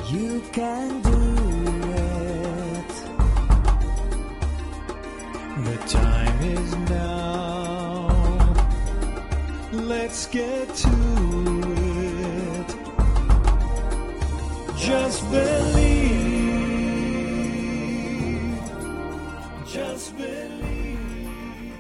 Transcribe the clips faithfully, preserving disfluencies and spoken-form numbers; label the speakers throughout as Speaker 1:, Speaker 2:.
Speaker 1: You can do it. The time is now. Let's get to it. Just believe. Just believe.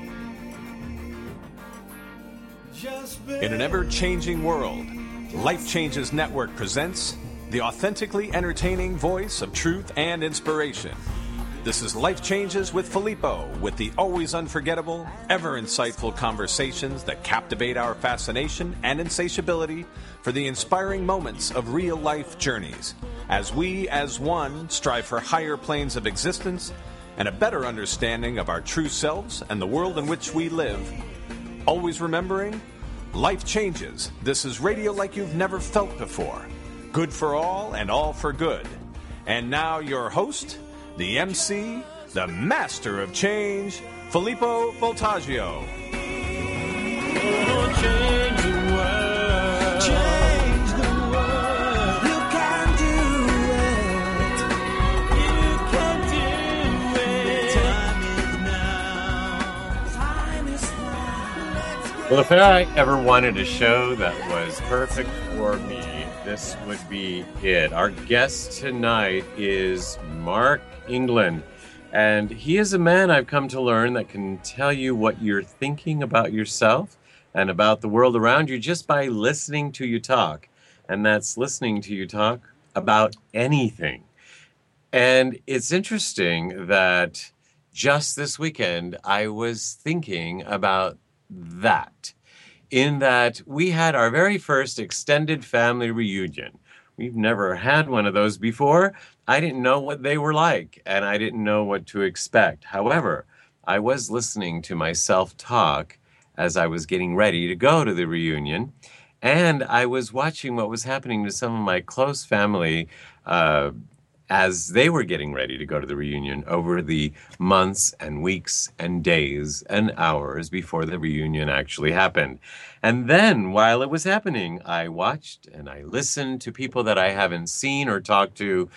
Speaker 1: Just believe.
Speaker 2: In an ever-changing world, Life Changes Network presents the authentically entertaining voice of truth and inspiration. This is Life Changes with Filippo, with the always unforgettable, ever insightful conversations that captivate our fascination and insatiability for the inspiring moments of real-life journeys, as we, as one, strive for higher planes of existence and a better understanding of our true selves and the world in which we live. Always remembering, life changes. This is radio like you've never felt before. Good for all and all for good. And now your host, the M C, the master of change, Filippo Voltaggio.
Speaker 1: Oh, change the world. Change the world. You can do it. You can do it. Time is now. Time is now.
Speaker 3: Well, if I ever wanted a show that was perfect for me, this would be it. Our guest tonight is Mark England, and he is a man I've come to learn that can tell you what you're thinking about yourself and about the world around you just by listening to you talk. And that's listening to you talk about anything. And it's interesting that just this weekend I was thinking about that. In that we had our very first extended family reunion. We've never had one of those before. I didn't know what they were like, and I didn't know what to expect. However, I was listening to myself talk as I was getting ready to go to the reunion, and I was watching what was happening to some of my close family uh, as they were getting ready to go to the reunion over the months and weeks and days and hours before the reunion actually happened. And then, while it was happening, I watched and I listened to people that I haven't seen or talked to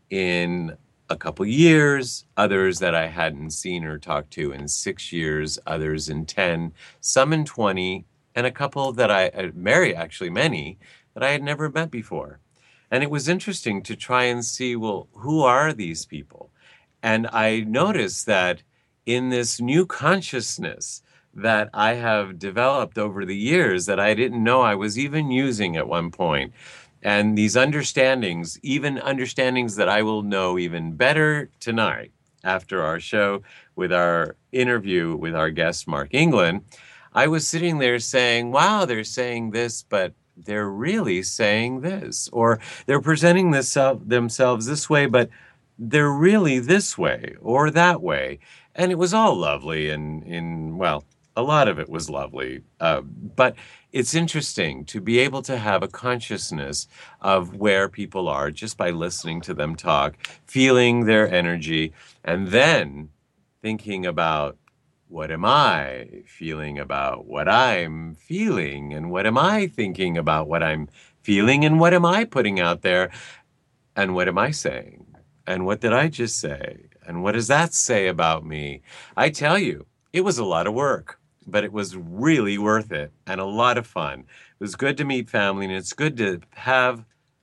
Speaker 3: in a couple years, others that I hadn't seen or talked to in six years, others in ten, some in twenty, and a couple that I, uh, Mary, actually many, that I had never met before. And it was interesting to try and see, well, who are these people? And I noticed that in this new consciousness that I have developed over the years that I didn't know I was even using at one point, and these understandings, even understandings that I will know even better tonight after our show with our interview with our guest, Mark England, I was sitting there saying, wow, they're saying this, but they're really saying this, or they're presenting this, uh, themselves this way, but they're really this way or that way. And it was all lovely, and in, well, a lot of it was lovely. Uh, but it's interesting to be able to have a consciousness of where people are just by listening to them talk, feeling their energy, and then thinking about, what am I feeling about what I'm feeling? And what am I thinking about what I'm feeling? And what am I putting out there? And what am I saying? And what did I just say? And what does that say about me? I tell you, it was a lot of work, but it was really worth it and a lot of fun. It was good to meet family, and it's good to have,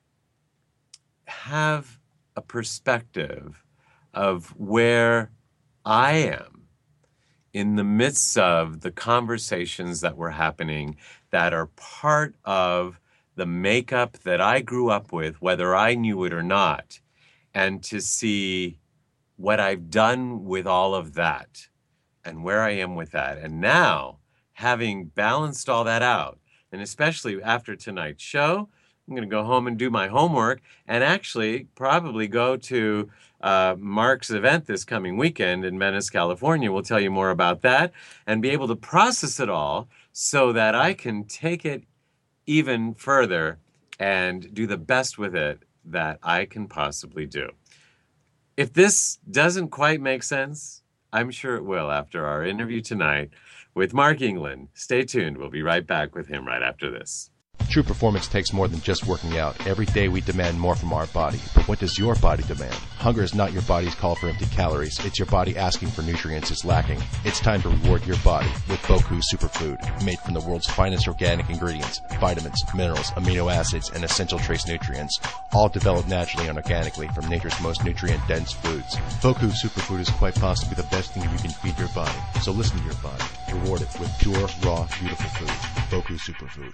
Speaker 3: have a perspective of where I am in the midst of the conversations that were happening that are part of the makeup that I grew up with, whether I knew it or not, and to see what I've done with all of that and where I am with that. And now, having balanced all that out, and especially after tonight's show, I'm going to go home and do my homework and actually probably go to uh, Mark's event this coming weekend in Venice, California. We'll tell you more about that and be able to process it all so that I can take it even further and do the best with it that I can possibly do. If this doesn't quite make sense, I'm sure it will after our interview tonight with Mark England. Stay tuned. We'll be right back with him right after this.
Speaker 4: True performance takes more than just working out. Every day we demand more from our body. But what does your body demand? Hunger is not your body's call for empty calories. It's your body asking for nutrients it's lacking. It's time to reward your body with Boku Superfood, made from the world's finest organic ingredients, vitamins, minerals, amino acids, and essential trace nutrients, all developed naturally and organically from nature's most nutrient-dense foods. Boku Superfood is quite possibly the best thing you can feed your body. So listen to your body. Reward it with pure, raw, beautiful food. Boku Superfood.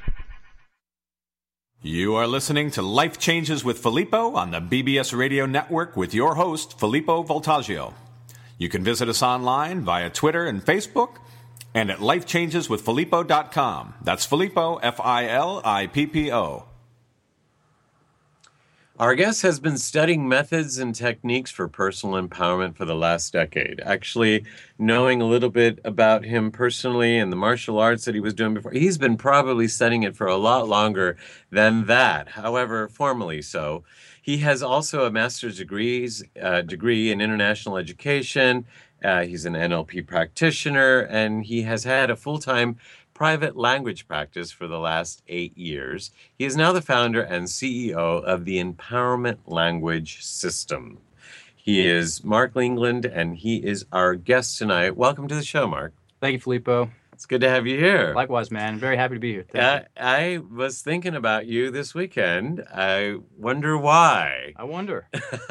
Speaker 2: You are listening to Life Changes with Filippo on the B B S Radio Network with your host, Filippo Voltaggio. You can visit us online via Twitter and Facebook and at life changes with filippo dot com. That's Filippo, F I L I P P O.
Speaker 3: Our guest has been studying methods and techniques for personal empowerment for the last decade. Actually, knowing a little bit about him personally and the martial arts that he was doing before, he's been probably studying it for a lot longer than that, however, formally so. He has also a master's degrees, uh, degree in international education. Uh, he's an N L P practitioner, and he has had a full-time private language practice for the last eight years. He is now the founder and C E O of the Empowerment Language System. He is Mark England, and he is our guest tonight. Welcome to the show, Mark.
Speaker 5: Thank you, Filippo.
Speaker 3: It's good to have you here.
Speaker 5: Likewise, man. Very happy to be here. Thank
Speaker 3: Uh,
Speaker 5: you.
Speaker 3: I was thinking about you this weekend. I wonder why.
Speaker 5: I wonder.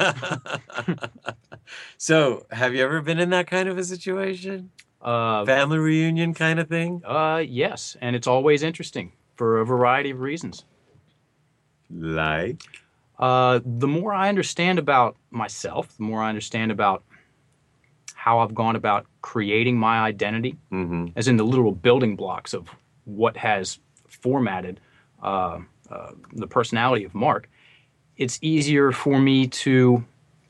Speaker 3: So, have you ever been in that kind of a situation?
Speaker 5: Uh,
Speaker 3: Family reunion kind of thing?
Speaker 5: uh, yes, and it's always interesting for a variety of reasons.
Speaker 3: Like?
Speaker 5: Uh, the more I understand about myself, the more I understand about how I've gone about creating my identity,
Speaker 3: Mm-hmm.
Speaker 5: as in the literal building blocks of what has formatted uh, uh, the personality of Mark, it's easier for me to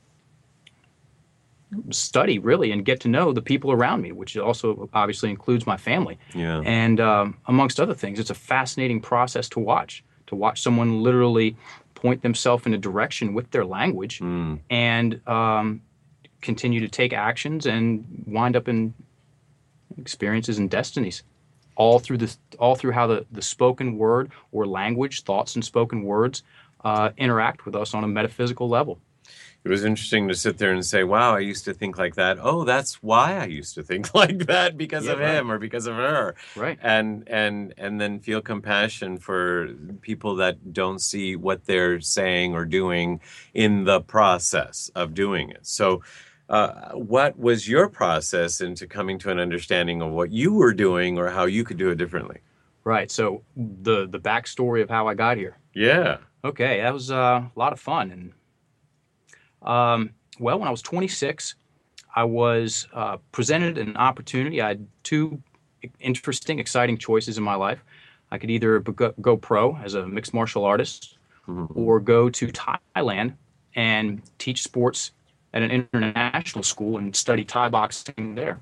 Speaker 5: study, really, and get to know the people around me, which also obviously includes my family.
Speaker 3: Yeah.
Speaker 5: And um, amongst other things, it's a fascinating process to watch, to watch someone literally point themselves in a direction with their language
Speaker 3: Mm.
Speaker 5: and um, continue to take actions and wind up in experiences and destinies, all through this, all through how the, the spoken word or language, thoughts and spoken words, uh, interact with us on a metaphysical level.
Speaker 3: It was interesting to sit there and say, wow, I used to think like that. Oh, that's why I used to think like that, because
Speaker 5: Yeah,
Speaker 3: of
Speaker 5: right.
Speaker 3: him or because of her.
Speaker 5: Right.
Speaker 3: And and and then feel compassion for people that don't see what they're saying or doing in the process of doing it. So uh, what was your process into coming to an understanding of what you were doing or how you could do it differently?
Speaker 5: Right. So the the backstory of how I got here.
Speaker 3: Yeah.
Speaker 5: Okay, that was uh, a lot of fun. And um, well, when I was twenty-six, I was uh, presented an opportunity. I had two interesting, exciting choices in my life. I could either go, go pro as a mixed martial artist,
Speaker 3: Mhm.
Speaker 5: or go to Thailand and teach sports at an international school and study Thai boxing there.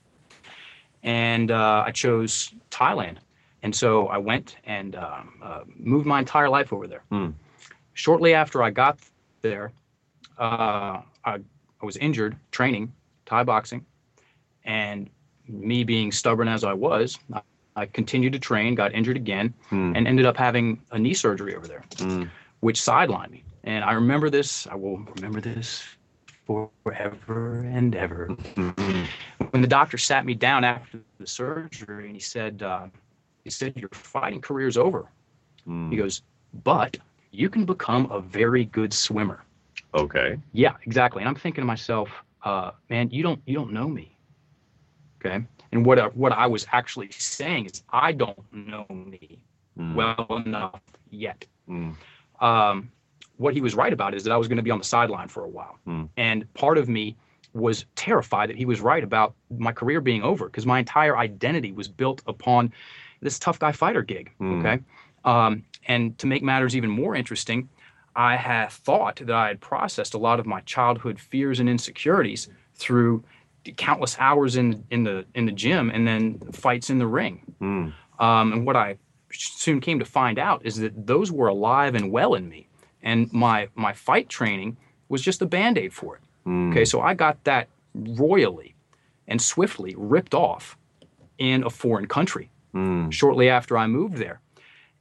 Speaker 5: And uh, I chose Thailand. And so I went and um, uh, moved my entire life over there.
Speaker 3: Hmm.
Speaker 5: Shortly after I got there, uh, I, I was injured training Thai boxing. And me being stubborn as I was, I, I continued to train, got injured again,
Speaker 3: Hmm.
Speaker 5: and ended up having a knee surgery over there,
Speaker 3: Hmm.
Speaker 5: which sidelined me. And I remember this, I will remember this forever and ever.
Speaker 3: Mhm.
Speaker 5: When the doctor sat me down after the surgery and he said, uh, he said, your fighting career's over.
Speaker 3: Hmm.
Speaker 5: He goes, but you can become a very good swimmer.
Speaker 3: Okay.
Speaker 5: Yeah, exactly. And I'm thinking to myself, uh, man, you don't, you don't know me. Okay. And what, I- what I was actually saying is I don't know me
Speaker 3: Hmm.
Speaker 5: well enough yet.
Speaker 3: Hmm.
Speaker 5: Um, what he was right about is that I was going to be on the sideline for a while.
Speaker 3: Hmm.
Speaker 5: And part of me was terrified that he was right about my career being over, because my entire identity was built upon this tough guy fighter gig.
Speaker 3: Hmm.
Speaker 5: Okay. Um, and to make matters even more interesting, I had thought that I had processed a lot of my childhood fears and insecurities through countless hours in in the in the gym and then fights in the ring.
Speaker 3: Hmm.
Speaker 5: Um, and what I soon came to find out is that those were alive and well in me, and my my fight training was just a Band-Aid for it.
Speaker 3: Hmm.
Speaker 5: Okay, so I got that royally and swiftly ripped off in a foreign country
Speaker 3: Hmm.
Speaker 5: shortly after I moved there.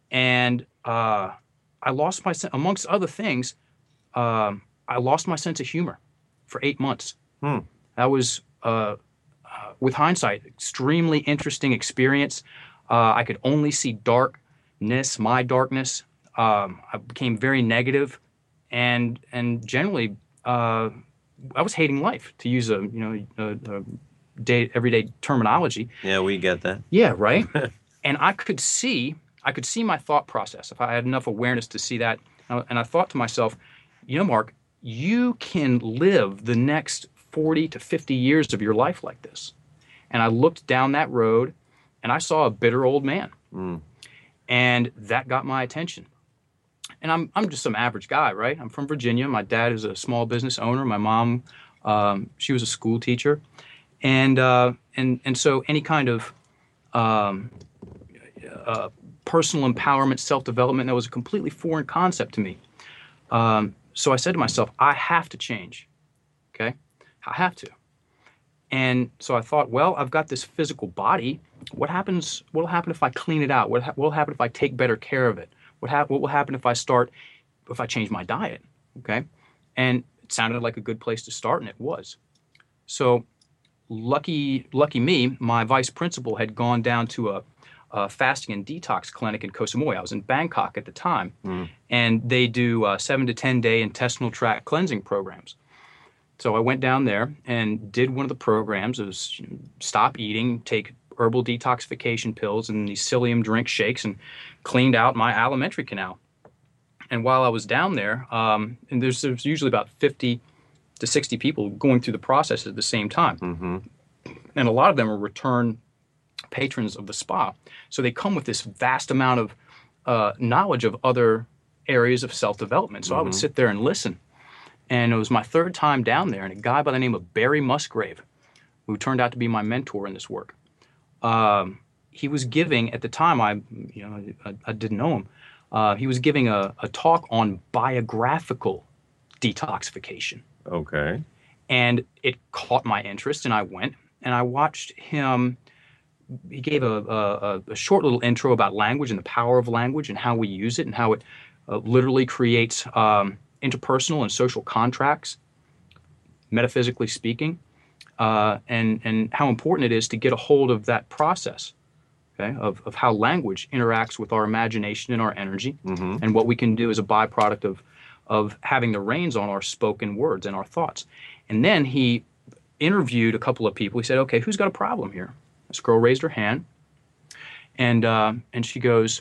Speaker 5: and uh, I lost my sen- amongst other things. Um, I lost my sense of humor for eight months.
Speaker 3: Hmm.
Speaker 5: That was, uh, uh, with hindsight, extremely interesting experience. Uh, I could only see darkness, my darkness. Um, I became very negative, and and generally, uh, I was hating life, to use a you know a, a day everyday terminology.
Speaker 3: Yeah, we get that.
Speaker 5: Yeah, right. And I could see, I could see my thought process if I had enough awareness to see that. Uh, And I thought to myself, you know, Mark, you can live the next forty to fifty years of your life like this. And I looked down that road, and I saw a bitter old man,
Speaker 3: Mm.
Speaker 5: and that got my attention. And I'm I'm just some average guy, right? I'm from Virginia. My dad is a small business owner. My mom, um, she was a school teacher, and uh, and and so any kind of um, uh, personal empowerment, self-development, that was a completely foreign concept to me. Um, so I said to myself, I have to change. Okay, I have to. And so I thought, well, I've got this physical body. What happens? What will happen if I clean it out? What ha- will happen if I take better care of it? What, hap- what will happen if I start, if I change my diet? Okay. And it sounded like a good place to start, and it was. So lucky, lucky me, my vice principal had gone down to a, a fasting and detox clinic in Koh Samui. I was in Bangkok at the time,
Speaker 3: Mm.
Speaker 5: and they do uh, seven to ten day intestinal tract cleansing programs. So I went down there and did one of the programs. It was, you know, stop eating, take herbal detoxification pills and these psyllium drink shakes, and cleaned out my alimentary canal. And while I was down there, um, and there's, there's usually about fifty to sixty people going through the process at the same time.
Speaker 3: Mm-hmm.
Speaker 5: And a lot of them are return patrons of the spa. So they come with this vast amount of uh, knowledge of other areas of self-development. So I would sit there and listen. And it was my third time down there, and a guy by the name of Barry Musgrave, who turned out to be my mentor in this work, um, he was giving, at the time, I you know I, I didn't know him, uh, he was giving a, a talk on biographical detoxification.
Speaker 3: Okay.
Speaker 5: And it caught my interest, and I went, and I watched him. He gave a, a, a short little intro about language and the power of language and how we use it and how it uh, literally creates um, interpersonal and social contracts, metaphysically speaking, uh, and, and how important it is to get a hold of that process, okay, of, of how language interacts with our imagination and our energy,
Speaker 3: Mm-hmm.
Speaker 5: and what we can do as a byproduct of, of having the reins on our spoken words and our thoughts. And then he interviewed a couple of people. He said, okay, who's got a problem here? This girl raised her hand, and uh, and she goes,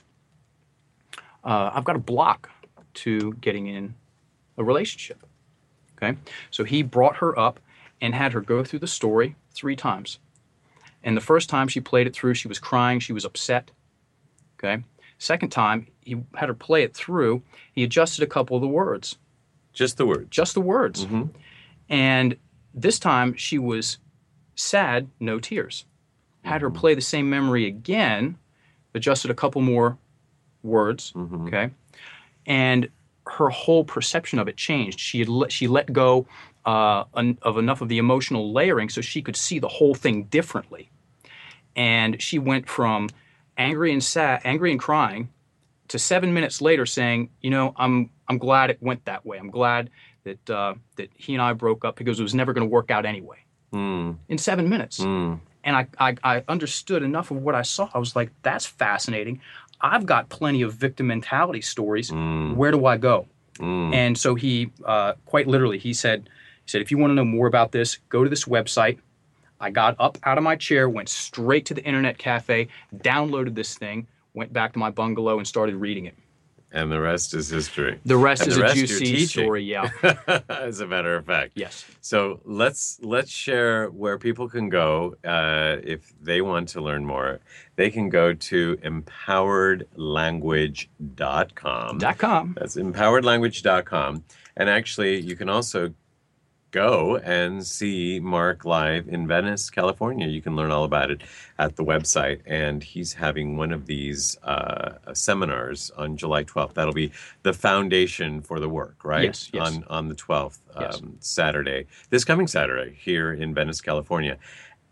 Speaker 5: uh, I've got a block to getting in a relationship. Okay, so he brought her up and had her go through the story three times. And the first time she played it through, she was crying, she was upset. Okay, second time he had her play it through. He adjusted a couple of the words,
Speaker 3: Just the word.
Speaker 5: just the words.
Speaker 3: Mm-hmm.
Speaker 5: And this time she was sad, no tears. Had her play the same memory again, adjusted a couple more words,
Speaker 3: Mm-hmm.
Speaker 5: okay? And her whole perception of it changed. She had let, she let go uh, en- of enough of the emotional layering so she could see the whole thing differently. And she went from angry and sad, angry and crying, to seven minutes later saying, you know, I'm I'm glad it went that way. I'm glad that uh, that he and I broke up because it was never going to work out anyway.
Speaker 3: Mm.
Speaker 5: In seven minutes.
Speaker 3: Mm.
Speaker 5: And I, I, I understood enough of what I saw. I was like, that's fascinating. I've got plenty of victim mentality stories.
Speaker 3: Mm.
Speaker 5: Where do I go?
Speaker 3: Mm.
Speaker 5: And so he, uh, quite literally, he said, he said, if you want to know more about this, go to this website. I got up out of my chair, went straight to the internet cafe, downloaded this thing, went back to my bungalow and started reading it.
Speaker 3: And the rest is history.
Speaker 5: The rest
Speaker 3: And
Speaker 5: is
Speaker 3: the
Speaker 5: a
Speaker 3: rest you're
Speaker 5: juicy
Speaker 3: teaching.
Speaker 5: story, yeah.
Speaker 3: As a matter of fact.
Speaker 5: Yes.
Speaker 3: So let's let's share where people can go uh, if they want to learn more. They can go to empowered language dot com.
Speaker 5: Dot com.
Speaker 3: That's empowered language dot com. And actually, you can also go and see Mark live in Venice, California. You can learn all about it at the website. And he's having one of these uh, seminars on July twelfth. That'll be the foundation for the work, right?
Speaker 5: Yes, yes.
Speaker 3: On, on the twelfth, um,
Speaker 5: Yes.
Speaker 3: Saturday, this coming Saturday here in Venice, California.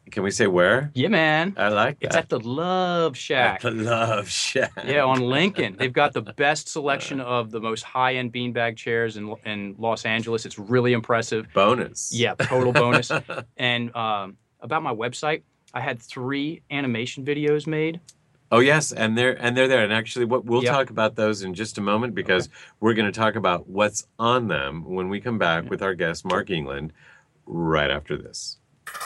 Speaker 3: Can we say where?
Speaker 5: Yeah, man.
Speaker 3: I like that.
Speaker 5: It's at the Love
Speaker 3: At
Speaker 5: Shack.
Speaker 3: the Love Shack.
Speaker 5: Yeah, on Lincoln. They've got the best selection of the most high-end beanbag chairs in in Los Angeles. It's really impressive.
Speaker 3: Bonus.
Speaker 5: Yeah, total bonus. And um, about my website, I had three animation videos made.
Speaker 3: Oh yes, and they're and they're there. And actually, what we'll
Speaker 5: Yep.
Speaker 3: talk about those in just a moment because we're going to talk about what's on them when we come back with our guest Mark England right after this.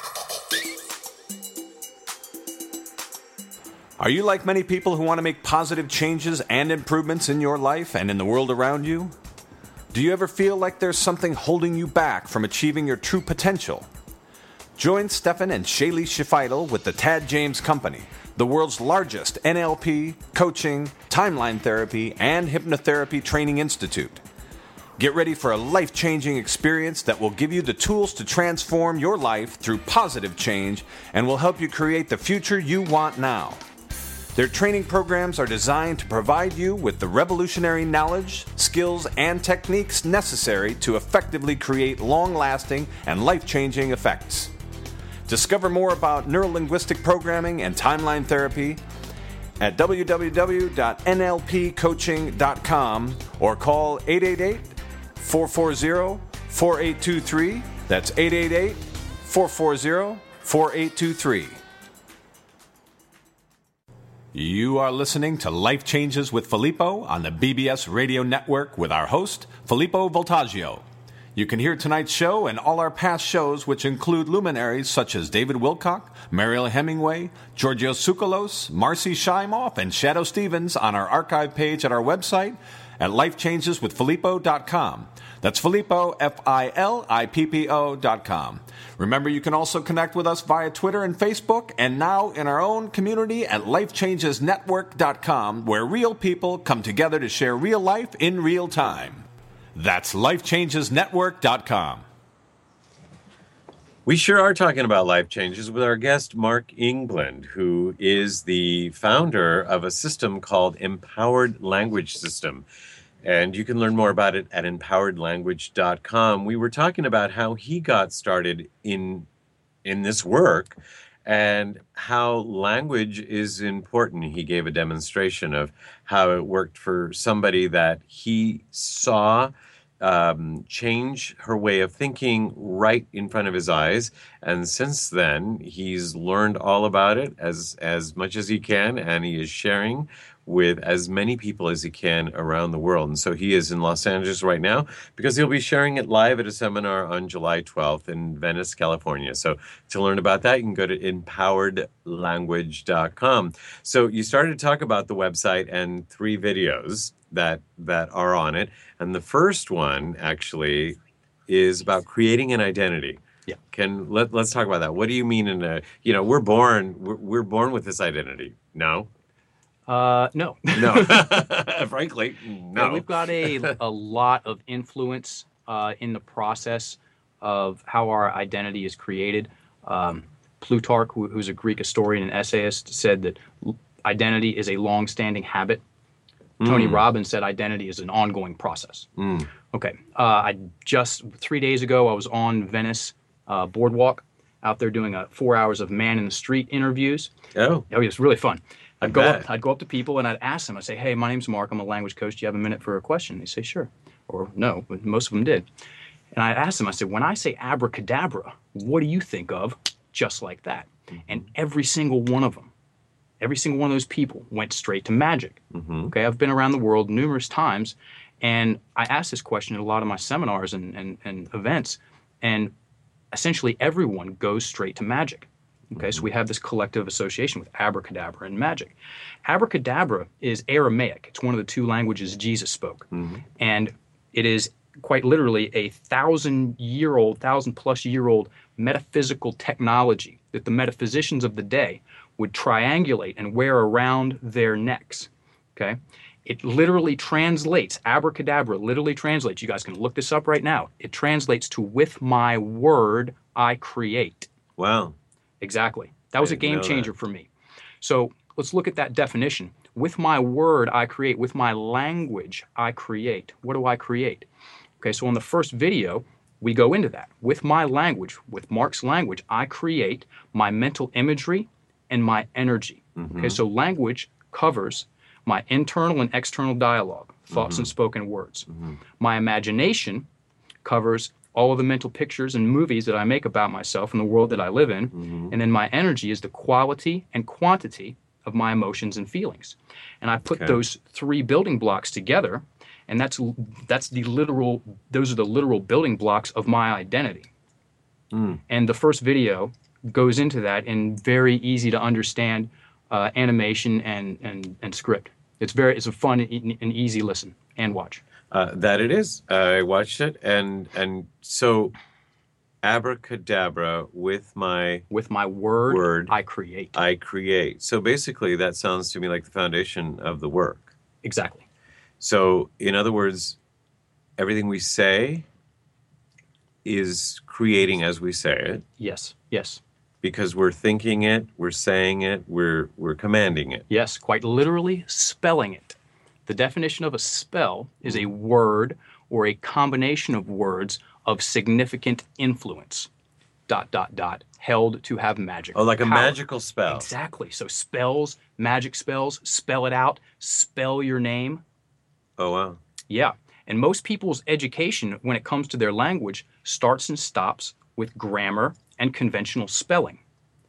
Speaker 2: Are you like many people who want to make positive changes and improvements in your life and in the world around you? Do you ever feel like there's something holding you back from achieving your true potential? Join Stefan and Shaylee Shifidel with the Tad James Company, the world's largest N L P, coaching, timeline therapy, and hypnotherapy training institute. Get ready for a life-changing experience that will give you the tools to transform your life through positive change and will help you create the future you want now. Their training programs are designed to provide you with the revolutionary knowledge, skills, and techniques necessary to effectively create long-lasting and life-changing effects. Discover more about neurolinguistic programming and timeline therapy at w w w dot n l p coaching dot com or call eight eight eight, four four zero, four eight two three. That's eight eight eight, four four zero, four eight two three. You are listening to Life Changes with Filippo on the B B S Radio Network with our host, Filippo Voltaggio. You can hear tonight's show and all our past shows, which include luminaries such as David Wilcock, Mariel Hemingway, Giorgio Tsoukalos, Marcy Shimoff, and Shadow Stevens on our archive page at our website at life changes with filippo dot com. That's Filippo, F I L I P P O dot com. Remember, you can also connect with us via Twitter and Facebook, and now in our own community at life changes network dot com, where real people come together to share real life in real time. That's life changes network dot com.
Speaker 3: We sure are talking about life changes with our guest, Mark England, who is the founder of a system called Empowered Language System. And you can learn more about it at empowered language dot com. We were talking about how he got started in in this work and how language is important. He gave a demonstration of how it worked for somebody that he saw um, change her way of thinking right in front of his eyes. And since then, he's learned all about it as, as much as he can, and he is sharing with as many people as he can around the world. And so he is in Los Angeles right now because he'll be sharing it live at a seminar on July twelfth in Venice, California. So to learn about that, you can go to empowered language dot com. So you started to talk about the website and three videos that that are on it. And the first one actually is about creating an identity.
Speaker 5: Yeah.
Speaker 3: Can let, let's talk about that. What do you mean in a, you know, we're born, we're, we're born with this identity. No?
Speaker 5: Uh, no.
Speaker 3: No, frankly, no.
Speaker 5: Yeah, we've got a, a lot of influence uh, in the process of how our identity is created. Um, Plutarch, who, who's a Greek historian and essayist, said that l- identity is a long-standing habit. Tony
Speaker 3: Mm.
Speaker 5: Robbins said identity is an ongoing process.
Speaker 3: Mm.
Speaker 5: Okay. Uh, I just, three days ago, I was on Venice uh, Boardwalk, out there doing a four hours of man-in-the-street interviews.
Speaker 3: Oh,
Speaker 5: Oh, it was really fun.
Speaker 3: I
Speaker 5: I'd go
Speaker 3: bet.
Speaker 5: up, I'd go up to people and I'd ask them. I'd say, "Hey, my name's Mark. I'm a language coach. Do you have a minute for a question?" They say, "Sure," or "No," but most of them did. And I asked them. I said, "When I say abracadabra, what do you think of?" Just like that.
Speaker 3: Mm-hmm.
Speaker 5: And every single one of them, every single one of those people went straight to magic.
Speaker 3: Mm-hmm.
Speaker 5: Okay, I've been around the world numerous times, and I asked this question at a lot of my seminars and and, and events, and essentially everyone goes straight to magic. Okay, so we have this collective association with abracadabra and magic. Abracadabra is Aramaic. It's one of the two languages Jesus spoke.
Speaker 3: Mm-hmm.
Speaker 5: And it is quite literally a thousand-year-old, thousand-plus-year-old metaphysical technology that the metaphysicians of the day would triangulate and wear around their necks. Okay? It literally translates, abracadabra literally translates, you guys can look this up right now, it translates to "with my word I create."
Speaker 3: Wow.
Speaker 5: Exactly. That was
Speaker 3: I
Speaker 5: a
Speaker 3: didn't know
Speaker 5: game changer
Speaker 3: that.
Speaker 5: for me. So let's look at that definition. With my word, I create. With my language, I create. What do I create? Okay, so on the first video, we go into that. With my language, with Mark's language, I create my mental imagery and my energy.
Speaker 3: Mm-hmm.
Speaker 5: Okay, so language covers my internal and external dialogue, thoughts
Speaker 3: Mm-hmm.
Speaker 5: and spoken words. Mm-hmm. My imagination covers all of the mental pictures and movies that I make about myself and the world that I live in.
Speaker 3: Mm-hmm.
Speaker 5: And then my energy is the quality and quantity of my emotions and feelings. And I put
Speaker 3: Okay.
Speaker 5: those three building blocks together, and that's that's the literal those are the literal building blocks of my identity.
Speaker 3: Mm.
Speaker 5: And the first video goes into that in very easy to understand uh, animation and, and and script. It's very it's a fun and and easy listen and watch.
Speaker 3: Uh, that it is. I watched it, and and so abracadabra with my
Speaker 5: With my word,
Speaker 3: Word.
Speaker 5: I create.
Speaker 3: I create. So basically, that sounds to me like the foundation of the work.
Speaker 5: Exactly.
Speaker 3: So, in other words, everything we say is creating as we say it
Speaker 5: Yes. Yes.
Speaker 3: because we're thinking it, we're saying it, we're we're commanding it.
Speaker 5: Yes. Quite literally spelling it. The definition of a spell is a word or a combination of words of significant influence. Dot dot dot. Held to have magic.
Speaker 3: Oh, like a
Speaker 5: power.
Speaker 3: magical spell.
Speaker 5: Exactly. So spells, magic spells, spell it out, spell your name.
Speaker 3: Oh, wow.
Speaker 5: Yeah. And most people's education when it comes to their language starts and stops with grammar and conventional spelling.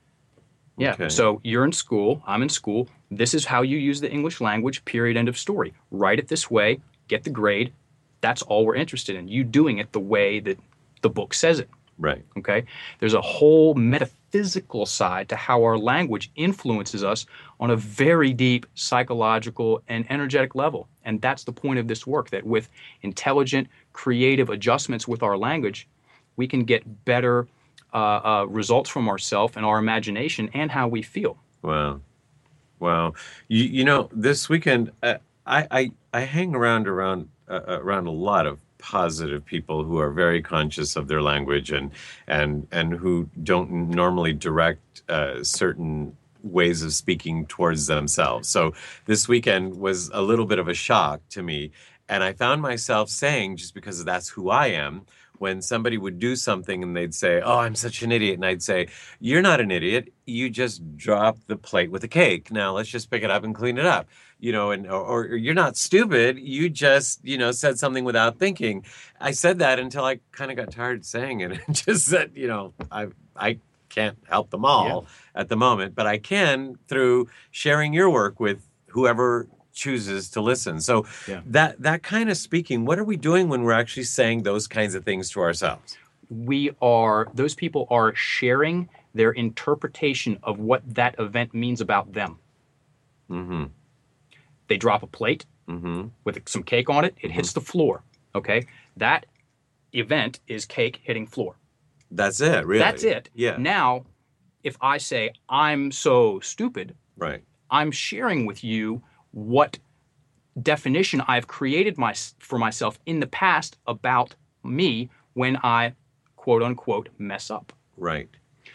Speaker 5: Yeah.
Speaker 3: Okay.
Speaker 5: So you're in school, I'm in school. This is how you use the English language, period, end of story. Write it this way, get the grade. That's all we're interested in. You doing it the way that the book says it.
Speaker 3: Right.
Speaker 5: Okay. There's a whole metaphysical side to how our language influences us on a very deep psychological and energetic level. And that's the point of this work, that with intelligent, creative adjustments with our language, we can get better uh, uh, results from ourselves and our imagination and how we feel.
Speaker 3: Wow. Wow. You, you know, this weekend, uh, I, I, I hang around around uh, around a lot of positive people who are very conscious of their language and and and who don't normally direct uh, certain ways of speaking towards themselves. So this weekend was a little bit of a shock to me, and I found myself saying, just because that's who I am, when somebody would do something and they'd say, "Oh, I'm such an idiot," and I'd say, "You're not an idiot. You just dropped the plate with the cake. Now let's just pick it up and clean it up." You know, and or, or you're not stupid. You just, you know, said something without thinking. I said that until I kind of got tired saying it and just said, you know, I I can't help them all at the moment, but I can through sharing your work with whoever chooses to listen. So
Speaker 5: Yeah.
Speaker 3: that that kind of speaking, what are we doing when we're actually saying those kinds of things to ourselves?
Speaker 5: We are, those people are sharing their interpretation of what that event means about them.
Speaker 3: Mm-hmm.
Speaker 5: They drop a plate
Speaker 3: Mm-hmm.
Speaker 5: with some cake on it, it hits the floor. Okay? That event is cake hitting floor.
Speaker 3: That's it, really.
Speaker 5: That's it.
Speaker 3: Yeah.
Speaker 5: Now, if I say, I'm so stupid,
Speaker 3: Right.
Speaker 5: I'm sharing with you what definition I've created my, for myself in the past about me when I, quote unquote, mess up.
Speaker 3: Right.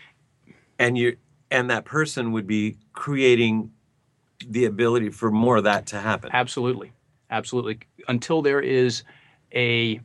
Speaker 3: And you and that person would be creating the ability for more of that to happen.
Speaker 5: Absolutely. Absolutely. Until there is a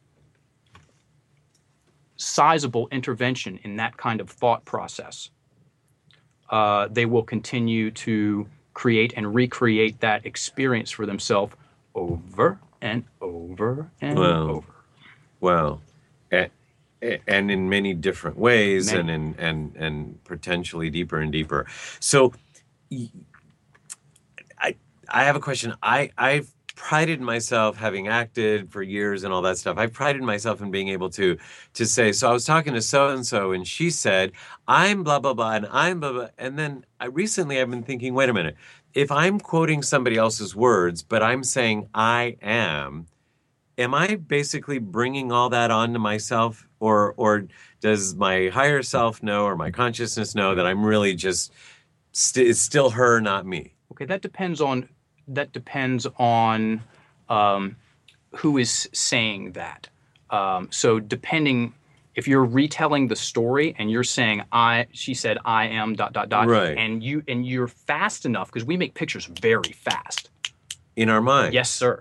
Speaker 5: sizable intervention in that kind of thought process, uh, they will continue to create and recreate that experience for themselves over and over and
Speaker 3: Wow.
Speaker 5: over.
Speaker 3: Wow. And, and in many different ways
Speaker 5: Many.
Speaker 3: and in and and potentially deeper and deeper. So y- I I have a question. I I've prided myself, having acted for years and all that stuff, I prided myself in being able to to say, so I was talking to so-and-so and she said, I'm blah, blah, blah, and I'm blah, blah. And then I recently I've been thinking, wait a minute, if I'm quoting somebody else's words, but I'm saying I am, am I basically bringing all that onto myself? Or or does my higher self know or my consciousness know that I'm really just, st- it's still her, not me?
Speaker 5: Okay, that depends on that depends on um, who is saying that. Um, so depending, if you're retelling the story and you're saying I, she said I am dot dot dot,
Speaker 3: Right.
Speaker 5: and you and you're fast enough because we make pictures very fast.
Speaker 3: In our mind.
Speaker 5: Yes, sir.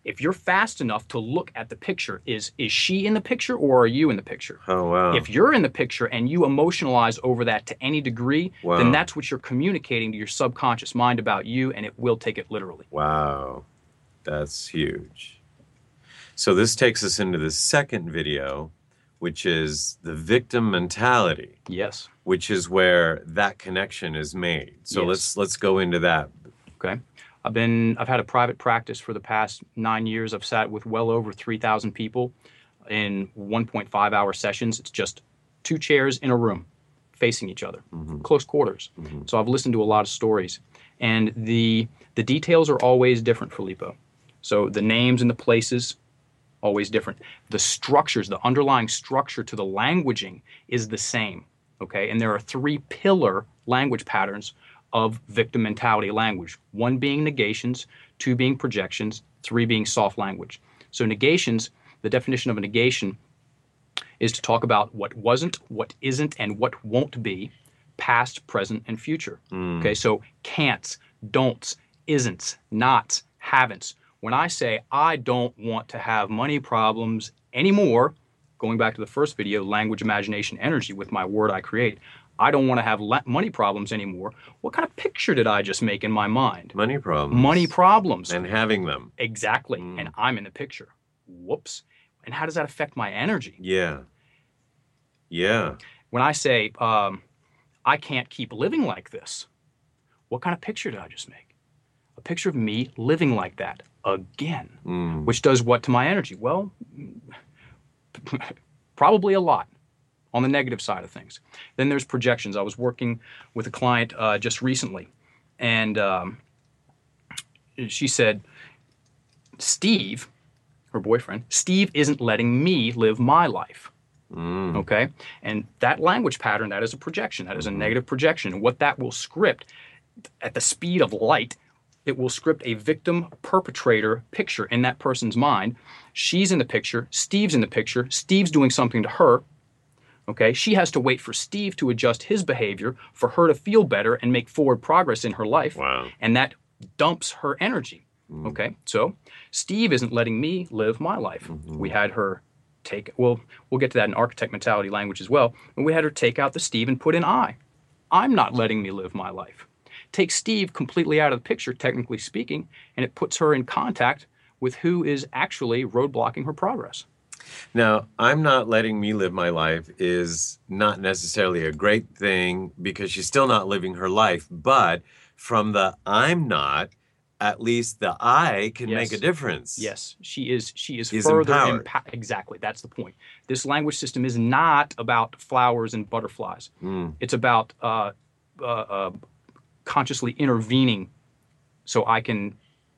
Speaker 5: If you're fast enough to look at the picture, is is she in the picture or are you in the picture?
Speaker 3: Oh, wow.
Speaker 5: If you're in the picture and you emotionalize over that to any degree,
Speaker 3: Wow.
Speaker 5: then that's what you're communicating to your subconscious mind about you, and it will take it literally.
Speaker 3: Wow. That's huge. So this takes us into the second video, which is the victim mentality,
Speaker 5: Yes.
Speaker 3: which is where that connection is made. So
Speaker 5: Yes.
Speaker 3: let's let's go into that.
Speaker 5: Okay. I've been I've had a private practice for the past nine years. I've sat with well over three thousand people in one point five hour sessions. It's just two chairs in a room facing each other, close quarters. So I've listened to a lot of stories, and the the details are always different, Filippo. So the names and the places, always different. The structures, the underlying structure to the languaging is the same. Okay, and there are three pillar language patterns of victim mentality language. One being negations, two being projections, three being soft language. So negations, the definition of a negation is to talk about what wasn't, what isn't, and what won't be, past, present, and future. Okay, so can'ts, don'ts, isn'ts, nots, haven'ts. When I say I don't want to have money problems anymore, going back to the first video, language, imagination, energy, with my word I create, I don't want to have la- money problems anymore. What kind of picture did I just make in my mind?
Speaker 3: Money problems.
Speaker 5: Money problems.
Speaker 3: And having them.
Speaker 5: Exactly. And I'm in the picture. Whoops. And how does that affect my energy?
Speaker 3: Yeah. Yeah.
Speaker 5: When I say, um, I can't keep living like this, what kind of picture did I just make? A picture of me living like that again,
Speaker 3: Mm.
Speaker 5: which does what to my energy? Well, probably a lot on the negative side of things. Then there's projections. I was working with a client uh, just recently, and um, she said, Steve, her boyfriend, Steve isn't letting me live my life.
Speaker 3: Mm.
Speaker 5: Okay? And that language pattern, that is a projection. That is a negative projection. And what that will script at the speed of light, it will script a victim perpetrator picture in that person's mind. She's in the picture. Steve's in the picture. Steve's doing something to her. Okay? She has to wait for Steve to adjust his behavior for her to feel better and make forward progress in her life.
Speaker 3: Wow.
Speaker 5: And that dumps her energy. Okay? So Steve isn't letting me live my life. We had her take, well, we'll get to that in architect mentality language as well. And we had her take out the Steve and put in I. I'm not letting me live my life. Take Steve completely out of the picture, technically speaking, and it puts her in contact with who is actually roadblocking her progress.
Speaker 3: Now, I'm not letting me live my life is not necessarily a great thing because she's still not living her life. But from the I'm not, at least the I can
Speaker 5: Yes.
Speaker 3: make a difference.
Speaker 5: Yes, she is. She is
Speaker 3: Is
Speaker 5: further
Speaker 3: empowered.
Speaker 5: empowered. Exactly, that's the point. This language system is not about flowers and butterflies.
Speaker 3: Mm.
Speaker 5: It's about uh, uh, uh, consciously intervening, so I can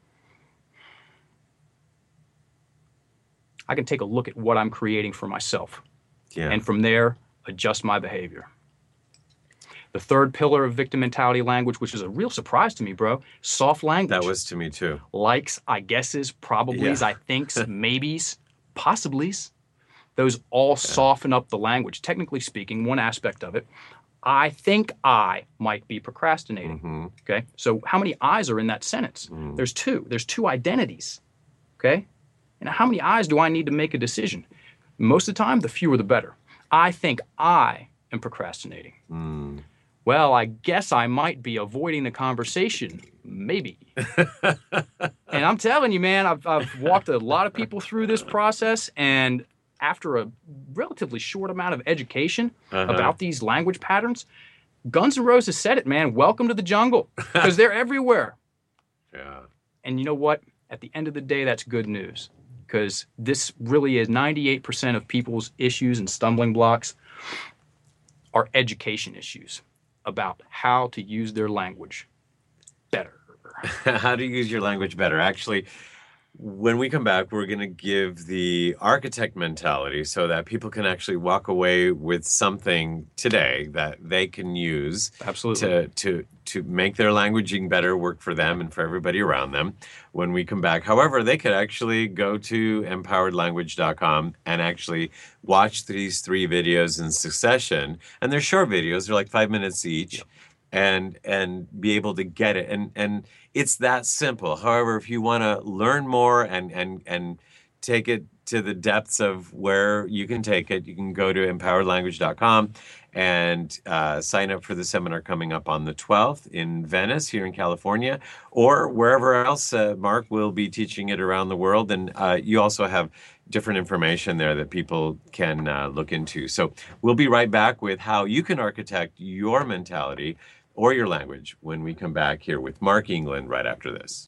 Speaker 5: I can take a look at what I'm creating for myself,
Speaker 3: Yeah.
Speaker 5: and from there adjust my behavior. The third pillar of victim mentality language, which is a real surprise to me, bro, soft language.
Speaker 3: that was to me too.
Speaker 5: Likes, I guesses, probablys,
Speaker 3: Yeah.
Speaker 5: I thinks, maybes, possiblies. Those all soften up the language. Technically speaking, one aspect of it, I think I might be procrastinating.
Speaker 3: Mhm.
Speaker 5: Okay, so how many I's are in that sentence?
Speaker 3: Mm.
Speaker 5: There's two. There's two identities. Okay, and how many I's do I need to make a decision? Most of the time, the fewer the better. I think I am procrastinating.
Speaker 3: Mm.
Speaker 5: Well, I guess I might be avoiding the conversation. Maybe. And I'm telling you, man, I've, I've walked a lot of people through this process, and after a relatively short amount of education
Speaker 3: Uh-huh.
Speaker 5: about these language patterns, Guns N' Roses said it, man. Welcome to the jungle, because they're everywhere.
Speaker 3: Yeah.
Speaker 5: And you know what? At the end of the day, that's good news, because this really is ninety-eight percent of people's issues and stumbling blocks are education issues about how to use their language better.
Speaker 3: How to use your language better. Actually, when we come back, we're going to give the architect mentality so that people can actually walk away with something today that they can use
Speaker 5: Absolutely.
Speaker 3: to to to make their languaging better work for them and for everybody around them when we come back. However, they could actually go to empowered language dot com and actually watch these three videos in succession. And they're short videos. They're like five minutes each. and and be able to get it. And and it's that simple. However, if you want to learn more and and and take it to the depths of where you can take it, you can go to empowered language dot com and uh, sign up for the seminar coming up on the twelfth in Venice here in California, or wherever else uh, Mark will be teaching it around the world. And uh, you also have different information there that people can uh, look into. So we'll be right back with how you can architect your mentality or your language when we come back here with Mark England right after this.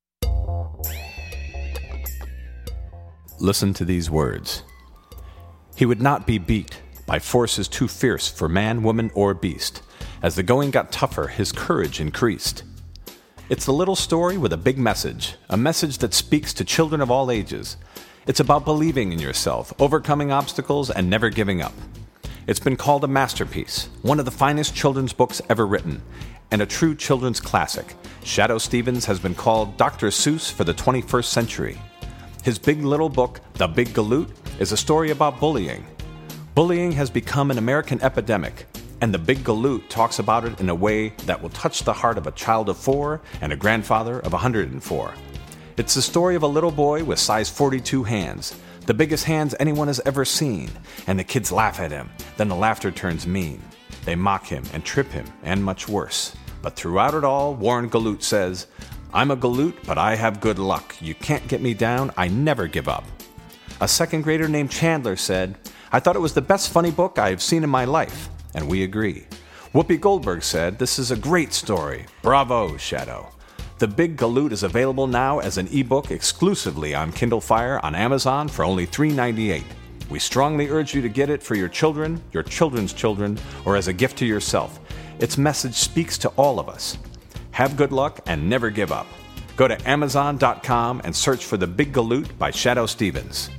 Speaker 2: Listen to these words. He would not be beat by forces too fierce for man, woman, or beast. As the going got tougher, his courage increased. It's a little story with a big message, a message that speaks to children of all ages. It's about believing in yourself, overcoming obstacles, and never giving up. It's been called a masterpiece, one of the finest children's books ever written, and a true children's classic. Shadoe Stevens has been called Doctor Seuss for the twenty-first century. His big little book, The Big Galoot, is a story about bullying. Bullying has become an American epidemic, and The Big Galoot talks about it in a way that will touch the heart of a child of four and a grandfather of one hundred four. It's the story of a little boy with size forty-two hands, the biggest hands anyone has ever seen, and the kids laugh at him. Then the laughter turns mean. They mock him and trip him, and much worse. But throughout it all, Warren Galoot says, "I'm a Galoot, but I have good luck. You can't get me down. I never give up." A second grader named Chandler said, "I thought it was the best funny book I have seen in my life." And we agree. Whoopi Goldberg said, "This is a great story. Bravo, Shadoe." The Big Galoot is available now as an ebook exclusively on Kindle Fire on Amazon for only three dollars and ninety-eight cents. We strongly urge you to get it for your children, your children's children, or as a gift to yourself. Its message speaks to all of us. Have good luck and never give up. Go to amazon dot com and search for The Big Galoot by Shadoe Stevens.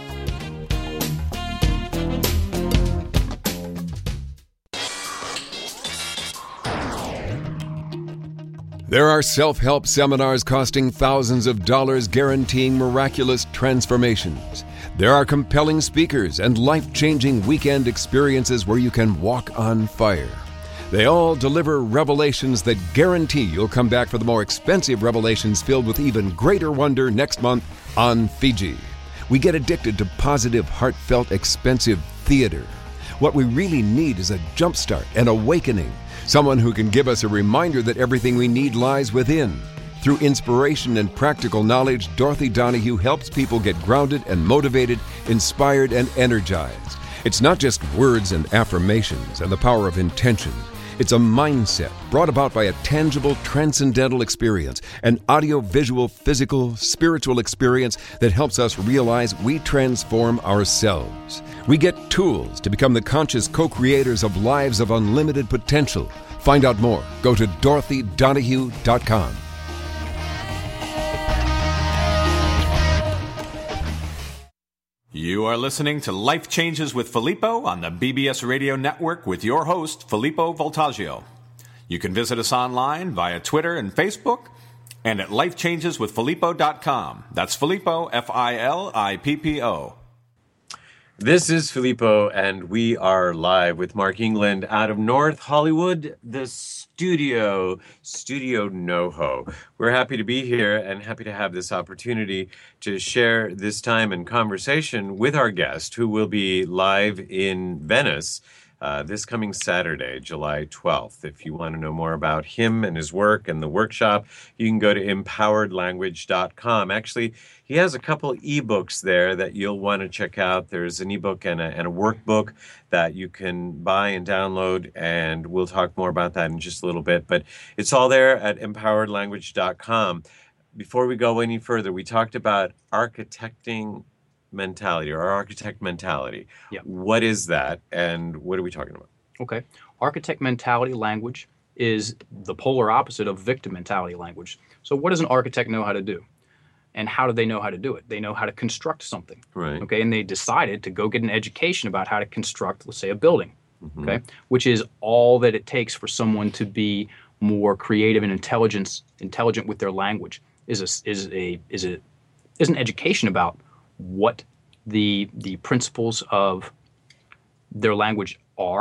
Speaker 6: There are self-help seminars costing thousands of dollars guaranteeing miraculous transformations. There are compelling speakers and life-changing weekend experiences where you can walk on fire. They all deliver revelations that guarantee you'll come back for the more expensive revelations filled with even greater wonder next month on Fiji. We get addicted to positive, heartfelt, expensive theater. What we really need is a jumpstart, an awakening. Someone who can give us a reminder that everything we need lies within. Through inspiration and practical knowledge, Dorothy Donahue helps people get grounded and motivated, inspired and energized. It's not just words and affirmations and the power of intention. It's a mindset brought about by a tangible, transcendental experience, an audio-visual, physical, spiritual experience that helps us realize we transform ourselves. We get tools to become the conscious co-creators of lives of unlimited potential. Find out more. Go to dorothy donahue dot com.
Speaker 2: You are listening to Life Changes with Filippo on the B B S Radio Network with your host, Filippo Voltaggio. You can visit us online via Twitter and Facebook and at life changes with filippo dot com. That's Filippo, F I L I P P O.
Speaker 3: This is Filippo, and we are live with Mark England out of North Hollywood, the studio, Studio NoHo. We're happy to be here and happy to have this opportunity to share this time and conversation with our guest, who will be live in Venice uh, this coming Saturday, July twelfth. If you want to know more about him and his work and the workshop, you can go to empowered language dot com. Actually, he has a couple ebooks there that you'll want to check out. There's an ebook and a, and a workbook that you can buy and download, and we'll talk more about that in just a little bit. But it's all there at empowered language dot com. Before we go any further, we talked about architecting mentality or architect mentality.
Speaker 5: Yeah.
Speaker 3: What is that, and what are we talking about?
Speaker 5: Okay. Architect mentality language is the polar opposite of victim mentality language. So what does an architect know how to do? And how do they know how to do it? They know how to construct something.
Speaker 3: Right.
Speaker 5: Okay. And they decided to go get an education about how to construct, let's say, a building.
Speaker 3: Mm-hmm.
Speaker 5: Okay. Which is all that it takes for someone to be more creative and intelligence, intelligent with their language is a, is a, is a, is an education about what the, the principles of their language are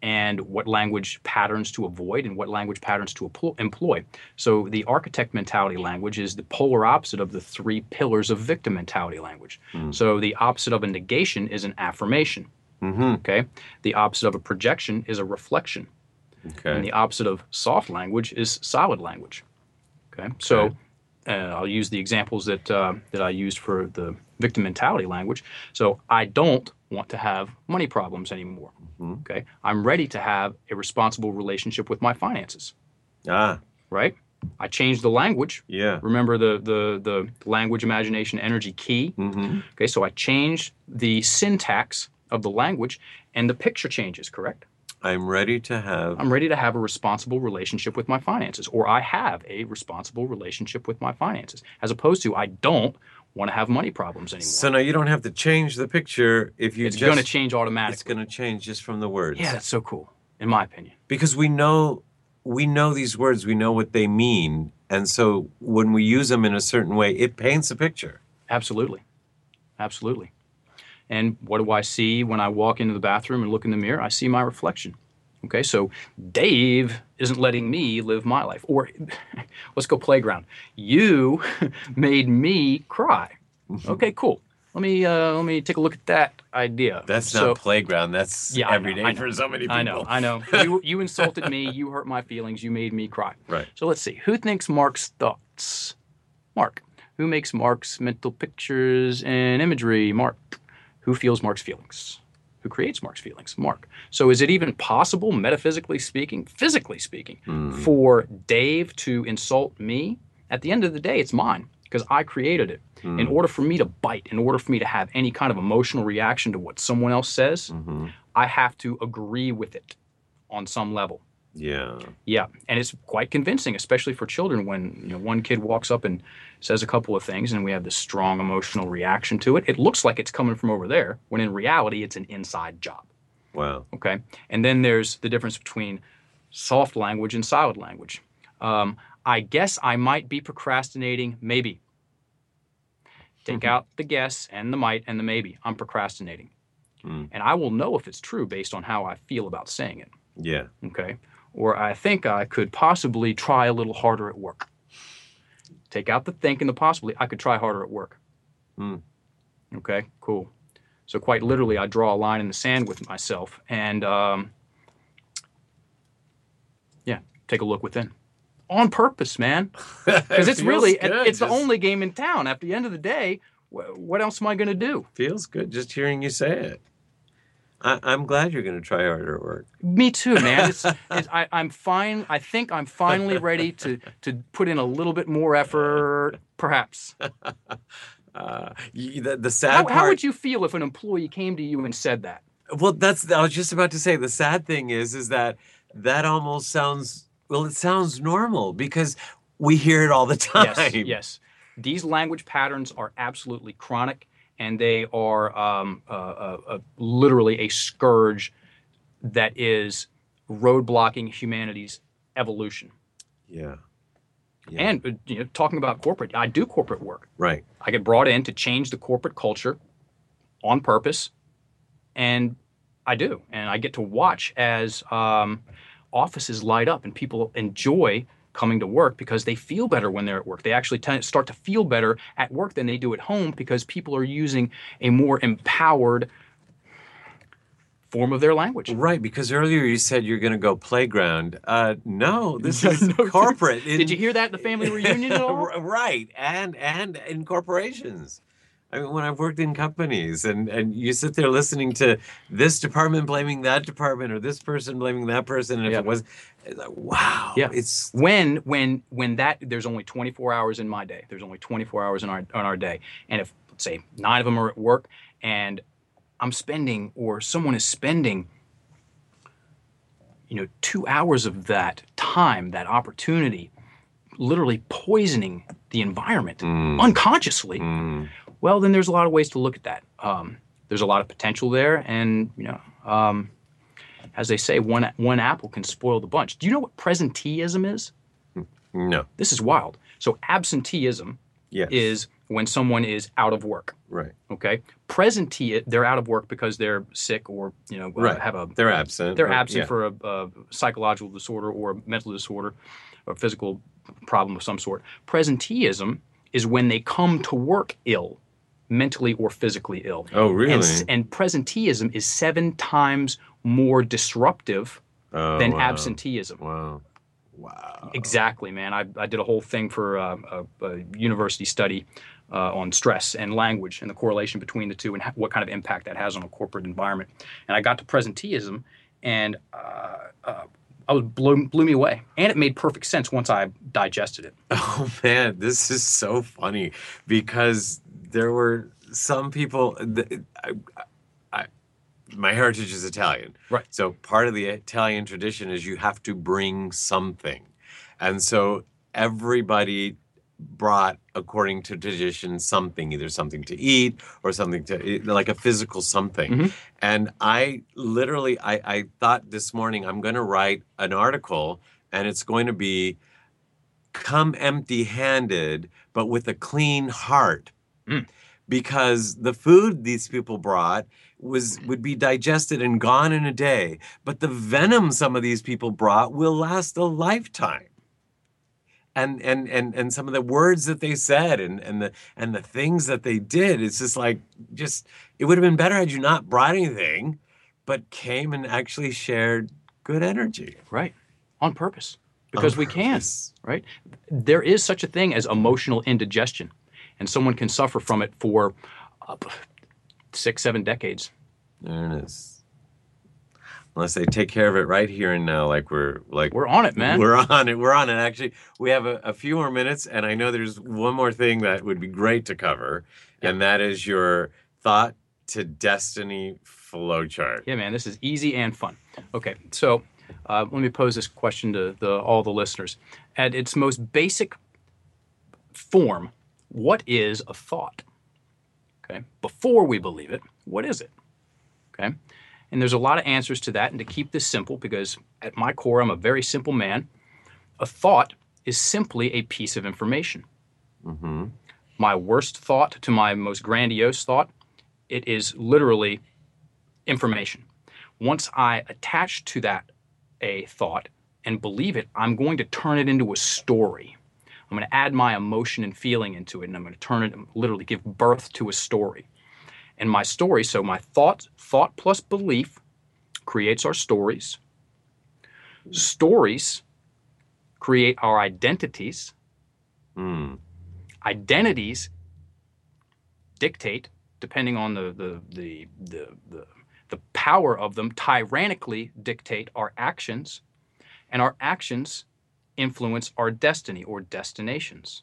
Speaker 5: and what language patterns to avoid and what language patterns to emplo- employ. So the architect mentality language is the polar opposite of the three pillars of victim mentality language. Mm. So the opposite of a negation is an affirmation.
Speaker 3: Mm-hmm.
Speaker 5: Okay. The opposite of a projection is a reflection.
Speaker 3: Okay.
Speaker 5: And the opposite of soft language is solid language. Okay. So uh, I'll use the examples that uh, that I used for the victim mentality language. So I don't want to have money problems anymore. Mm-hmm. Okay. I'm ready to have a responsible relationship with my finances.
Speaker 3: Ah.
Speaker 5: Right? I changed the language.
Speaker 3: Yeah.
Speaker 5: Remember the the the language, imagination, energy key?
Speaker 3: Mm-hmm.
Speaker 5: Okay. So I changed the syntax of the language and the picture changes, correct?
Speaker 3: I'm ready to have...
Speaker 5: I'm ready to have a responsible relationship with my finances, or I have a responsible relationship with my finances, as opposed to I don't want to have money problems anymore.
Speaker 3: So now you don't have to change the picture if you
Speaker 5: it's
Speaker 3: just...
Speaker 5: going to change automatically.
Speaker 3: It's going to change just from the words.
Speaker 5: Yeah, that's so cool, in my opinion.
Speaker 3: Because we know, we know these words, we know what they mean, and so when we use them in a certain way, it paints a picture.
Speaker 5: Absolutely. Absolutely. And what do I see when I walk into the bathroom and look in the mirror? I see my reflection. Okay, so Dave isn't letting me live my life. Or let's go playground. You made me cry. Okay, cool. Let me uh, let me take a look at that idea.
Speaker 3: That's
Speaker 5: so,
Speaker 3: not playground. That's
Speaker 5: yeah,
Speaker 3: every
Speaker 5: I know,
Speaker 3: day
Speaker 5: I know,
Speaker 3: for so many people.
Speaker 5: I know, I know. You, you insulted me. You hurt my feelings. You made me cry.
Speaker 3: Right.
Speaker 5: So let's see. Who thinks Mark's thoughts? Mark. Who makes Mark's mental pictures and imagery? Mark. Who feels Mark's feelings? Who creates Mark's feelings? Mark. So is it even possible, metaphysically speaking, physically speaking, mm. for Dave to insult me? At the end of the day, it's mine because I created it. Mm. In order for me to bite, in order for me to have any kind of emotional reaction to what someone else says, mm-hmm. I have to agree with it on some level.
Speaker 3: Yeah.
Speaker 5: Yeah. And it's quite convincing, especially for children, when you know one kid walks up and says a couple of things and we have this strong emotional reaction to it. It looks like it's coming from over there, when in reality it's an inside job.
Speaker 3: Wow.
Speaker 5: Okay. And then there's the difference between soft language and solid language. Um, I guess I might be procrastinating, maybe. Take mm-hmm. out the guess and the might and the maybe. I'm procrastinating. Mm. And I will know if it's true based on how I feel about saying it.
Speaker 3: Yeah.
Speaker 5: Okay. Or I think I could possibly try a little harder at work. Take out the think and the possibly. I could try harder at work.
Speaker 3: Mm.
Speaker 5: Okay, cool. So quite literally, I draw a line in the sand with myself and, um, yeah, take a look within. On purpose, man. Because it's really,
Speaker 3: good.
Speaker 5: it's
Speaker 3: Just...
Speaker 5: the only game in town. At the end of the day, wh- what else am I going to do?
Speaker 3: Feels good just hearing you say it. I, I'm glad you're going to try harder at work.
Speaker 5: Me too, man. It's, it's, I, I'm fine. I think I'm finally ready to to put in a little bit more effort, perhaps.
Speaker 3: Uh, you, the, the sad
Speaker 5: how,
Speaker 3: part...
Speaker 5: How would you feel if an employee came to you and said that?
Speaker 3: Well, that's. I was just about to say. The sad thing is, is that that almost sounds. Well, it sounds normal because we hear it all the time.
Speaker 5: Yes. Yes. These language patterns are absolutely chronic. And they are um, uh, uh, uh, literally a scourge that is roadblocking humanity's evolution.
Speaker 3: Yeah. yeah.
Speaker 5: And uh, you know, talking about corporate, I do corporate work.
Speaker 3: Right.
Speaker 5: I get brought in to change the corporate culture on purpose, and I do. And I get to watch as um, offices light up and people enjoy coming to work because they feel better when they're at work. They actually tend, start to feel better at work than they do at home because people are using a more empowered form of their language.
Speaker 3: Right, because earlier you said you're going to go playground. Uh, no, this is no, corporate.
Speaker 5: In, Did you hear that at the family reunion at all?
Speaker 3: Right, and and in corporations. I mean, when I've worked in companies and, and you sit there listening to this department blaming that department or this person blaming that person, and if
Speaker 5: yeah.
Speaker 3: it was, it's like, wow,
Speaker 5: yeah.
Speaker 3: it's
Speaker 5: when when when that there's only twenty-four hours in my day. There's only twenty-four hours in our on our day, and if let's say nine of them are at work, and I'm spending or someone is spending, you know, two hours of that time, that opportunity, literally poisoning the environment mm. unconsciously. Mm. Well, then there's a lot of ways to look at that. Um, there's a lot of potential there, and you know, um, as they say, one one apple can spoil the bunch. Do you know what presenteeism is?
Speaker 3: No.
Speaker 5: This is wild. So absenteeism
Speaker 3: yes.
Speaker 5: is when someone is out of work.
Speaker 3: Right.
Speaker 5: Okay. Presentee, they're out of work because they're sick or, you know, uh,
Speaker 3: Right.
Speaker 5: have a
Speaker 3: They're absent.
Speaker 5: they're
Speaker 3: or-
Speaker 5: absent
Speaker 3: yeah.
Speaker 5: for a, a psychological disorder or a mental disorder or physical problem of some sort. Presenteeism is when they come to work ill, mentally or physically ill.
Speaker 3: Oh, really?
Speaker 5: And, s- and presenteeism is seven times more disruptive
Speaker 3: Oh,
Speaker 5: than
Speaker 3: wow.
Speaker 5: absenteeism.
Speaker 3: Wow. Wow.
Speaker 5: Exactly, man. I, I did a whole thing for uh, a, a university study uh, on stress and language and the correlation between the two and ha- what kind of impact that has on a corporate environment. And I got to presenteeism, and uh, uh, I was blew, blew me away. And it made perfect sense once I digested it.
Speaker 3: Oh man, this is so funny because there were some people. That, I, I, my heritage is Italian,
Speaker 5: Right.
Speaker 3: So part of the Italian tradition is you have to bring something, and so everybody brought, according to tradition, something, either something to eat or something to, like a physical something.
Speaker 5: Mm-hmm.
Speaker 3: And I literally, I, I thought this morning I'm going to write an article, and it's going to be come empty-handed, but with a clean heart.
Speaker 5: Mm.
Speaker 3: Because the food these people brought was would be digested and gone in a day, but the venom some of these people brought will last a lifetime. And and and and some of the words that they said and and the and the things that they did, it's just like just it would have been better had you not brought anything, but came and actually shared good energy.
Speaker 5: Right. On purpose. Because
Speaker 3: On
Speaker 5: we can,
Speaker 3: purpose.
Speaker 5: right? There is such a thing as emotional indigestion, and someone can suffer from it for uh, six, seven decades.
Speaker 3: There it is. Unless they take care of it right here and now, like we're like
Speaker 5: We're on it, man.
Speaker 3: We're on it. We're on it. Actually, we have a, a few more minutes, and I know there's one more thing that would be great to cover, and that is your thought to destiny flowchart.
Speaker 5: Yeah, man, this is easy and fun. Okay, so uh, let me pose this question to the, all the listeners. At its most basic form, what is a thought? Okay, before we believe it, what is it? Okay, and there's a lot of answers to that. And to keep this simple, because at my core, I'm a very simple man, a thought is simply a piece of information.
Speaker 3: Mm-hmm.
Speaker 5: My worst thought to my most grandiose thought, it is literally information. Once I attach to that a thought and believe it, I'm going to turn it into a story. I'm going to add my emotion and feeling into it, and I'm going to turn it, literally give birth to a story. And my story, so my thought, thought plus belief creates our stories. Stories create our identities.
Speaker 3: Mm.
Speaker 5: Identities dictate, depending on the the the the the, the power of them, tyrannically dictate our actions, and our actions influence our destiny or destinations.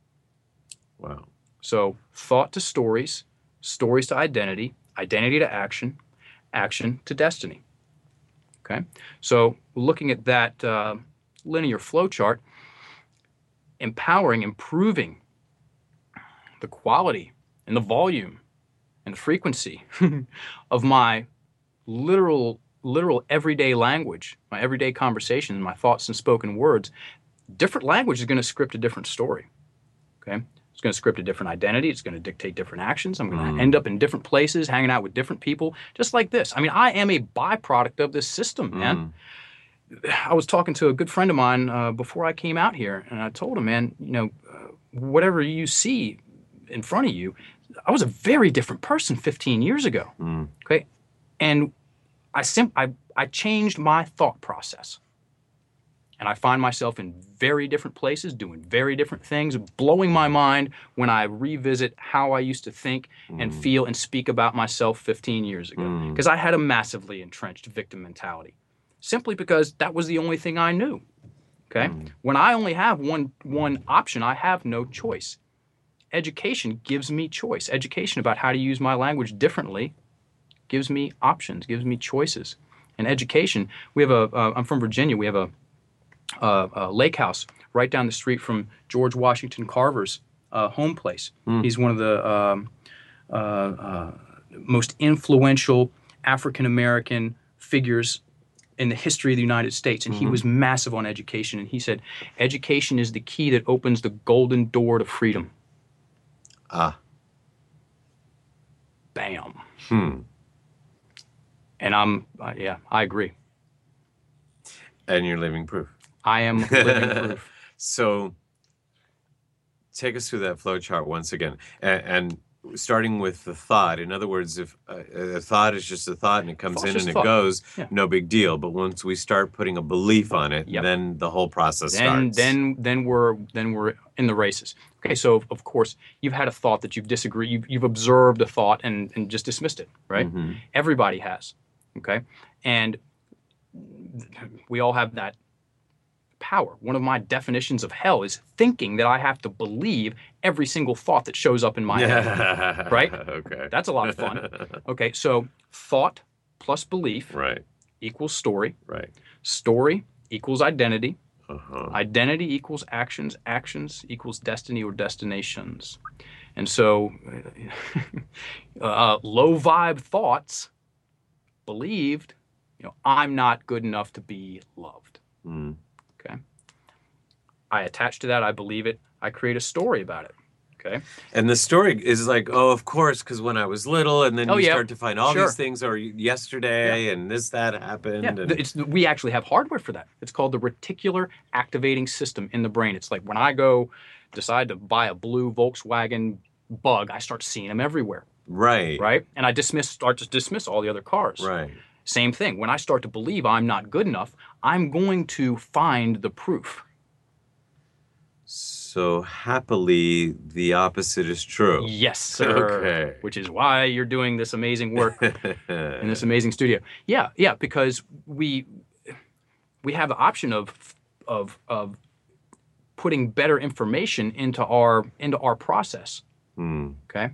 Speaker 3: Wow.
Speaker 5: So thought to stories, stories to identity, identity to action, action to destiny. Okay? So looking at that uh, linear flow chart, empowering, improving the quality and the volume and the frequency of my literal literal everyday language, my everyday conversations, my thoughts and spoken words, different language is going to script a different story. Okay? It's going to script a different identity. It's going to dictate different actions. I'm going to
Speaker 3: Mm.
Speaker 5: end up in different places, hanging out with different people, just like this. I mean, I am a byproduct of this system, man.
Speaker 3: Mm.
Speaker 5: I was talking to a good friend of mine uh, before I came out here, and I told him, man, you know, uh, whatever you see in front of you, I was a very different person fifteen years ago.
Speaker 3: Mm.
Speaker 5: Okay, and I sim- I I changed my thought process, and I find myself in very different places, doing very different things, blowing my mind when I revisit how I used to think and
Speaker 3: Mm.
Speaker 5: feel and speak about myself fifteen years ago,
Speaker 3: Mm.
Speaker 5: because I had a massively entrenched victim mentality, simply because that was the only thing I knew. Okay,
Speaker 3: Mm.
Speaker 5: when I only have one one option, I have no choice. Education gives me choice. Education about how to use my language differently gives me options, gives me choices. And education, we have a, uh, I'm from Virginia, we have a, a, a lake house right down the street from George Washington Carver's uh, home place.
Speaker 3: Mm.
Speaker 5: He's one of the um, uh, uh, most influential African-American figures in the history of the United States. And he
Speaker 3: Mhm.
Speaker 5: was massive on education. And he said, education is the key that opens the golden door to freedom.
Speaker 3: Ah.
Speaker 5: Bam.
Speaker 3: Hmm.
Speaker 5: And I'm, uh, yeah, I agree.
Speaker 3: And you're living proof.
Speaker 5: I am living proof.
Speaker 3: So take us through that flow chart once again. And, and starting with the thought. In other words, if a, a thought is just a thought and it comes
Speaker 5: Thought's
Speaker 3: in
Speaker 5: just
Speaker 3: and it
Speaker 5: thought.
Speaker 3: goes,
Speaker 5: Yeah.
Speaker 3: no big deal. But once we start putting a belief on it,
Speaker 5: Yep.
Speaker 3: then the whole process
Speaker 5: Then,
Speaker 3: starts.
Speaker 5: then, then we're then we're in the races. Okay, so of course you've had a thought that you've disagreed, you've, you've observed a thought and, and just dismissed it, right?
Speaker 3: Mm-hmm.
Speaker 5: Everybody has, okay, and we all have that power. One of my definitions of hell is thinking that I have to believe every single thought that shows up in my head. Right?
Speaker 3: Okay.
Speaker 5: That's a lot of fun. Okay, so thought plus belief
Speaker 3: Right.
Speaker 5: equals story.
Speaker 3: Right.
Speaker 5: Story equals identity.
Speaker 3: Uh-huh.
Speaker 5: Identity equals actions. Actions equals destiny or destinations. And so uh, low vibe thoughts believed, you know, I'm not good enough to be loved.
Speaker 3: Mm.
Speaker 5: Okay. I attach to that. I believe it. I create a story about it. Okay.
Speaker 3: And the story is like, oh, of course, because when I was little, and then
Speaker 5: Oh,
Speaker 3: you
Speaker 5: yeah.
Speaker 3: start to find all
Speaker 5: Sure.
Speaker 3: these things, or yesterday, and this, that happened.
Speaker 5: Yeah,
Speaker 3: and...
Speaker 5: th- it's, we actually have hardware for that. It's called the reticular activating system in the brain. It's like when I go decide to buy a blue Volkswagen Bug, I start seeing them everywhere,
Speaker 3: Right.
Speaker 5: right? And I dismiss, start to dismiss all the other cars.
Speaker 3: Right.
Speaker 5: Same thing. When I start to believe I'm not good enough, I'm going to find the proof.
Speaker 3: So happily, the opposite is true.
Speaker 5: Yes, sir.
Speaker 3: Okay.
Speaker 5: Which is why you're doing this amazing work in this amazing studio. Yeah, yeah, because we we have the option of of of putting better information into our into our process.
Speaker 3: Hmm.
Speaker 5: Okay.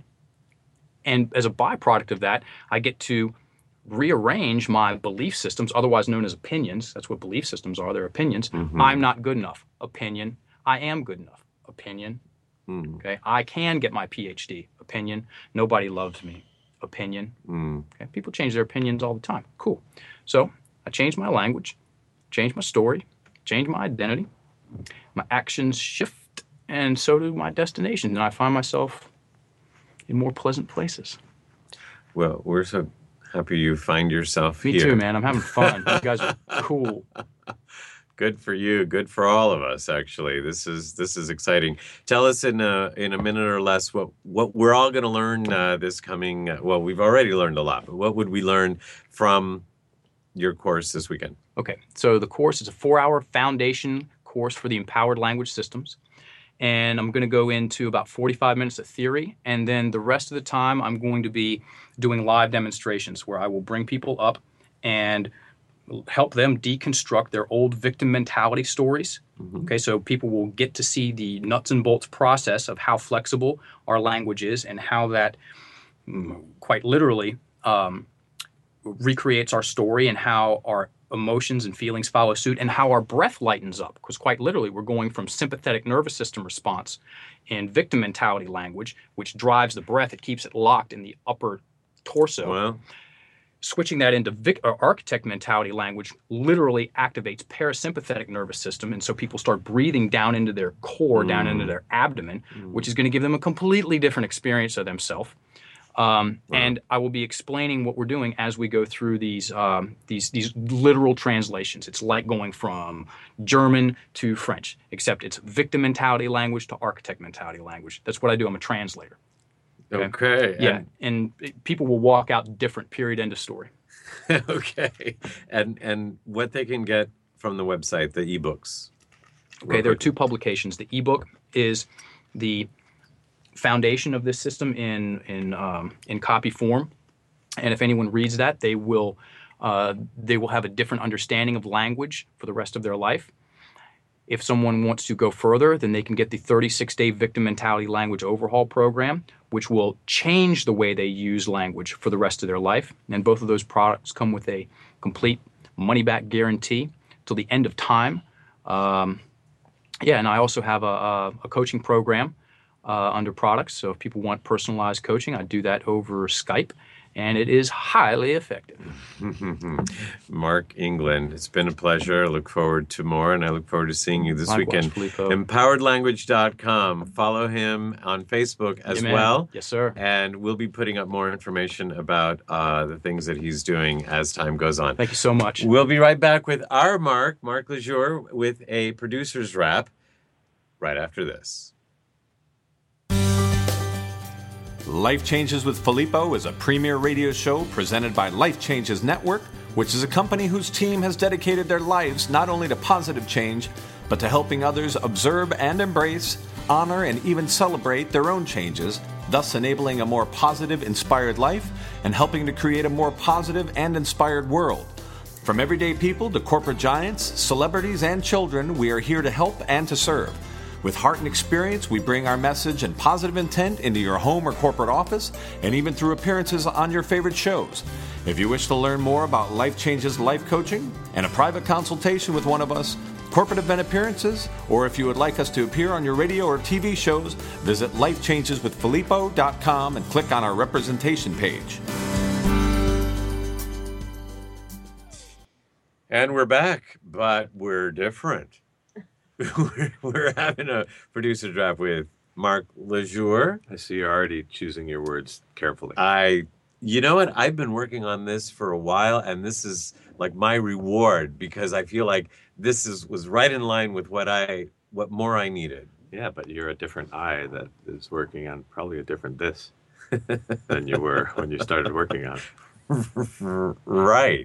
Speaker 5: And as a byproduct of that, I get to rearrange my belief systems, otherwise known as opinions. That's what belief systems are. They're opinions.
Speaker 3: Mhm.
Speaker 5: I'm not good enough. Opinion. I am good enough. Opinion.
Speaker 3: Hmm.
Speaker 5: Okay. I can get my P H D. Opinion. Nobody loves me. Opinion.
Speaker 3: Hmm.
Speaker 5: Okay. People change their opinions all the time. Cool. So I change my language, change my story, change my identity. My actions shift, and so do my destinations. And I find myself in more pleasant places.
Speaker 3: Well, we're so happy you find yourself
Speaker 5: Me
Speaker 3: here.
Speaker 5: too, man. I'm having fun. You guys are cool.
Speaker 3: Good for you. Good for all of us. Actually, this is this is exciting. Tell us in a in a minute or less what what we're all going to learn uh, this coming. Uh, well, we've already learned a lot, but what would we learn from your course this weekend?
Speaker 5: Okay, so the course is a four-hour foundation course for the empowered language systems. And I'm going to go into about forty-five minutes of theory. And then the rest of the time, I'm going to be doing live demonstrations where I will bring people up and help them deconstruct their old victim mentality stories.
Speaker 3: Mm-hmm.
Speaker 5: Okay, so people will get to see the nuts and bolts process of how flexible our language is and how that mm, quite literally um, recreates our story and how our emotions and feelings follow suit and how our breath lightens up. Because quite literally, we're going from sympathetic nervous system response in victim mentality language, which drives the breath. It keeps it locked in the upper torso.
Speaker 3: Well,
Speaker 5: Switching that into vic- or architect mentality language literally activates parasympathetic nervous system. And so people start breathing down into their core, down into their abdomen, which is going to give them a completely different experience of themselves. Um, and I will be explaining what we're doing as we go through these um, these these literal translations. It's like going from German to French, except it's victim mentality language to architect mentality language. That's what I do. I'm a translator.
Speaker 3: okay.
Speaker 5: Yeah, and people will walk out different. Period. End of story.
Speaker 3: And, okay. And and what they can get from the website, the ebooks.
Speaker 5: Okay, there are two publications. The ebook is the foundation of this system in in um, in copy form, and if anyone reads that, they will uh, they will have a different understanding of language for the rest of their life. If someone wants to go further, then they can get the thirty-six day Victim Mentality Language Overhaul Program, which will change the way they use language for the rest of their life. And both of those products come with a complete money-back guarantee till the end of time. Um, yeah, and I also have a, a, a coaching program uh, under products. So if people want personalized coaching, I do that over Skype. and it is highly effective.
Speaker 3: Mark England, it's been a pleasure. I look forward to more, and I look forward to seeing you this
Speaker 5: Likewise,
Speaker 3: weekend.
Speaker 5: Filippo.
Speaker 3: empowered language dot com. Follow him on Facebook as
Speaker 5: Amen.
Speaker 3: well.
Speaker 5: Yes, sir.
Speaker 3: And we'll be putting up more information about uh, the things that he's doing as time goes on.
Speaker 5: Thank you so much.
Speaker 3: We'll be right back with our Mark, Mark Lejour, with a producer's wrap right after this.
Speaker 2: Life Changes with Filippo is a premier radio show presented by Life Changes Network, which is a company whose team has dedicated their lives not only to positive change, but to helping others observe and embrace, honor, and even celebrate their own changes, thus enabling a more positive, inspired life and helping to create a more positive and inspired world. From everyday people to corporate giants, celebrities, and children, we are here to help and to serve. With heart and experience, we bring our message and positive intent into your home or corporate office, and even through appearances on your favorite shows. If you wish to learn more about Life Changes life coaching and a private consultation with one of us, corporate event appearances, or if you would like us to appear on your radio or T V shows, visit life changes with filippo dot com and click on our representation page.
Speaker 3: And we're back, but we're different. we're, we're having a producer drop with Mark Lejour.
Speaker 7: I see you're already choosing your words carefully.
Speaker 3: I, you know what? I've been working on this for a while, and this is like my reward because I feel like this is was right in line with what I, what more I needed.
Speaker 7: Yeah, but you're a different I that is working on probably a different this than you were when you started working on it.
Speaker 3: Right.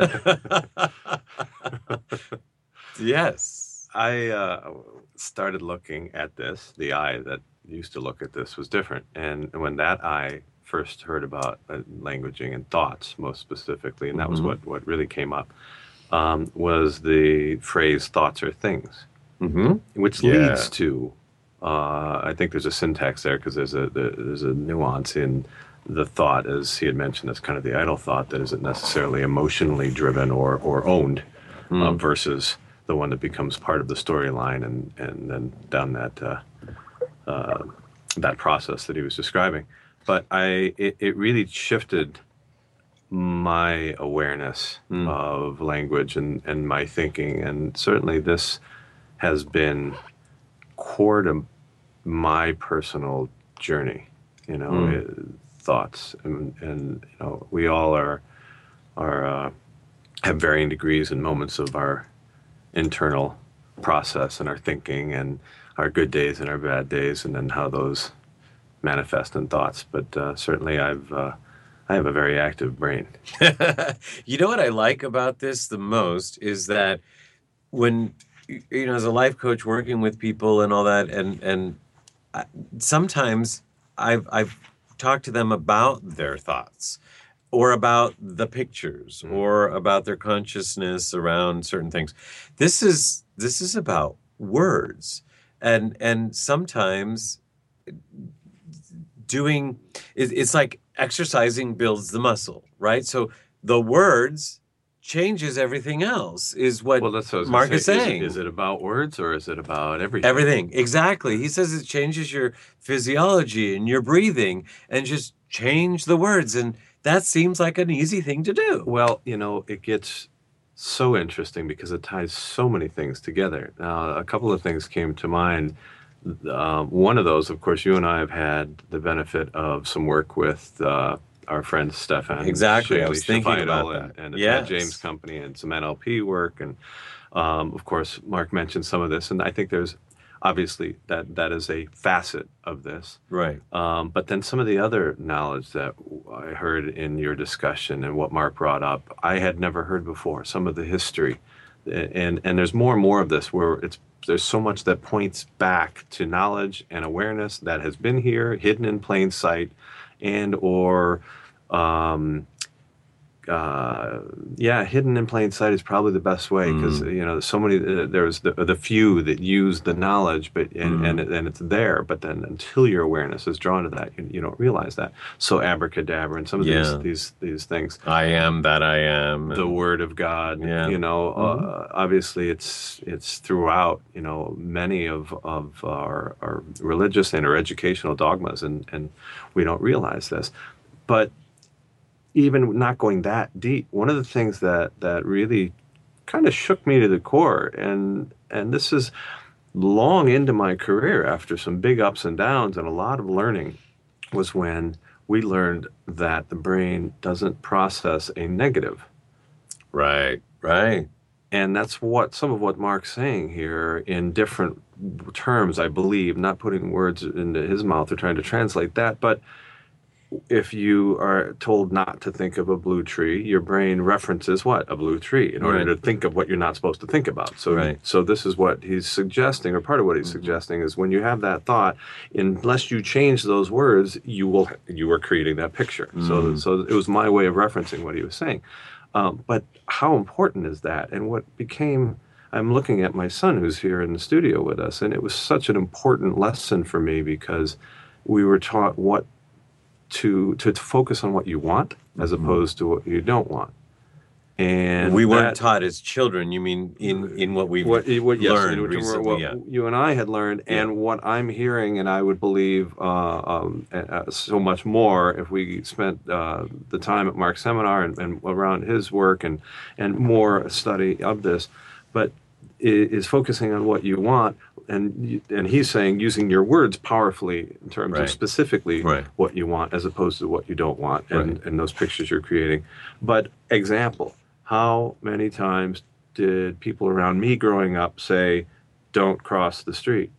Speaker 3: Yes.
Speaker 7: I uh, started looking at this. The I that used to look at this was different. And when that I first heard about uh, languaging and thoughts, most specifically, and that was
Speaker 3: Mhm.
Speaker 7: what, what really came up, um, was the phrase thoughts are things,
Speaker 3: Mm-hmm.
Speaker 7: which
Speaker 3: Yeah.
Speaker 7: leads to, uh, I think there's a syntax there because there's a, there- there's a nuance in the thought, as he had mentioned, as kind of the idle thought that isn't necessarily emotionally driven or, or owned, uh, versus the one that becomes part of the storyline and, and then down that uh, uh, that process that he was describing. But I it, it really shifted my awareness
Speaker 3: Mm.
Speaker 7: of language and, and my thinking. And certainly this has been core to my personal journey, you know,
Speaker 3: Mm.
Speaker 7: uh, thoughts. And, and, you know, we all are, are uh, have varying degrees and moments of our internal process and our thinking and our good days and our bad days, and then how those manifest in thoughts. But uh, certainly I've uh, I have a very active brain.
Speaker 3: You know what I like about this the most is that when, you know, as a life coach working with people and all that, and and I, sometimes I've I've talked to them about their thoughts or about the pictures
Speaker 7: Mm.
Speaker 3: or about their consciousness around certain things. This is this is about words, and and sometimes doing it, it's like exercising builds the muscle, right? So the words changes everything else is what
Speaker 7: Well, that's what I was gonna
Speaker 3: Mark
Speaker 7: say.
Speaker 3: is saying.
Speaker 7: Is it, is it about words or is it about everything?
Speaker 3: Everything, exactly. He says it changes your physiology and your breathing, and just change the words, and that seems like an easy thing to do.
Speaker 7: Well, you know, it gets so interesting because it ties so many things together. Now, a couple of things came to mind. Um, one of those, of course, you and I have had the benefit of some work with uh, our friend Stefan.
Speaker 3: Exactly, I was
Speaker 7: Shaley
Speaker 3: thinking
Speaker 7: Shafidal
Speaker 3: about
Speaker 7: and,
Speaker 3: that.
Speaker 7: and the
Speaker 3: Yes.
Speaker 7: Ted James Company and some N L P work. And, um, of course, Mark mentioned some of this. And I think there's obviously that that is a facet of this.
Speaker 3: Right.
Speaker 7: Um, but then some of the other knowledge that I heard in your discussion and what Mark brought up, I had never heard before. Some of the history, and and there's more and more of this where it's there's so much that points back to knowledge and awareness that has been here, hidden in plain sight, and or um, uh, yeah, hidden in plain sight is probably the best way because you know so many uh, there's the the few that use the knowledge, but and, and and it's there, but then until your awareness is drawn to that, you, you don't realize that. So abracadabra and some of
Speaker 3: Yeah.
Speaker 7: these these these things,
Speaker 3: I am that I am.
Speaker 7: the word of God,
Speaker 3: Yeah.
Speaker 7: you know, uh, obviously it's it's throughout, you know, many of of our our religious and our educational dogmas, and and we don't realize this, but even not going that deep, one of the things that, that really kind of shook me to the core, and and this is long into my career after some big ups and downs and a lot of learning, was when we learned that the brain doesn't process a negative.
Speaker 3: Right, right.
Speaker 7: And that's what some of what Mark's saying here in different terms, I believe, not putting words into his mouth or trying to translate that. But if you are told not to think of a blue tree, your brain references what? A blue tree in order
Speaker 3: Right.
Speaker 7: to think of what you're not supposed to think about. So,
Speaker 3: Right.
Speaker 7: so this is what he's suggesting, or part of what he's mm-hmm. suggesting is when you have that thought, unless you change those words, you will you are creating that picture. Mm. So, so it was my way of referencing what he was saying. Um, but how important is that? And what became, I'm looking at my son who's here in the studio with us, and it was such an important lesson for me because we were taught what to to, to focus on what you want as mm-hmm. opposed to what you don't want. And
Speaker 3: we weren't
Speaker 7: that,
Speaker 3: taught as children. You mean in, in what we've
Speaker 7: what, what, yes,
Speaker 3: learned
Speaker 7: what,
Speaker 3: recently?
Speaker 7: What
Speaker 3: yeah.
Speaker 7: you and I had learned,
Speaker 3: yeah.
Speaker 7: and what I'm hearing, and I would believe uh, um, uh, so much more if we spent uh, the time at Mark's seminar and, and around his work and and more study of this, but is focusing on what you want, and and he's saying using your words powerfully in terms
Speaker 3: right.
Speaker 7: of specifically
Speaker 3: right.
Speaker 7: what you want as opposed to what you don't want, and,
Speaker 3: right.
Speaker 7: and those pictures you're creating. But example. How many times did people around me growing up say, don't cross the street?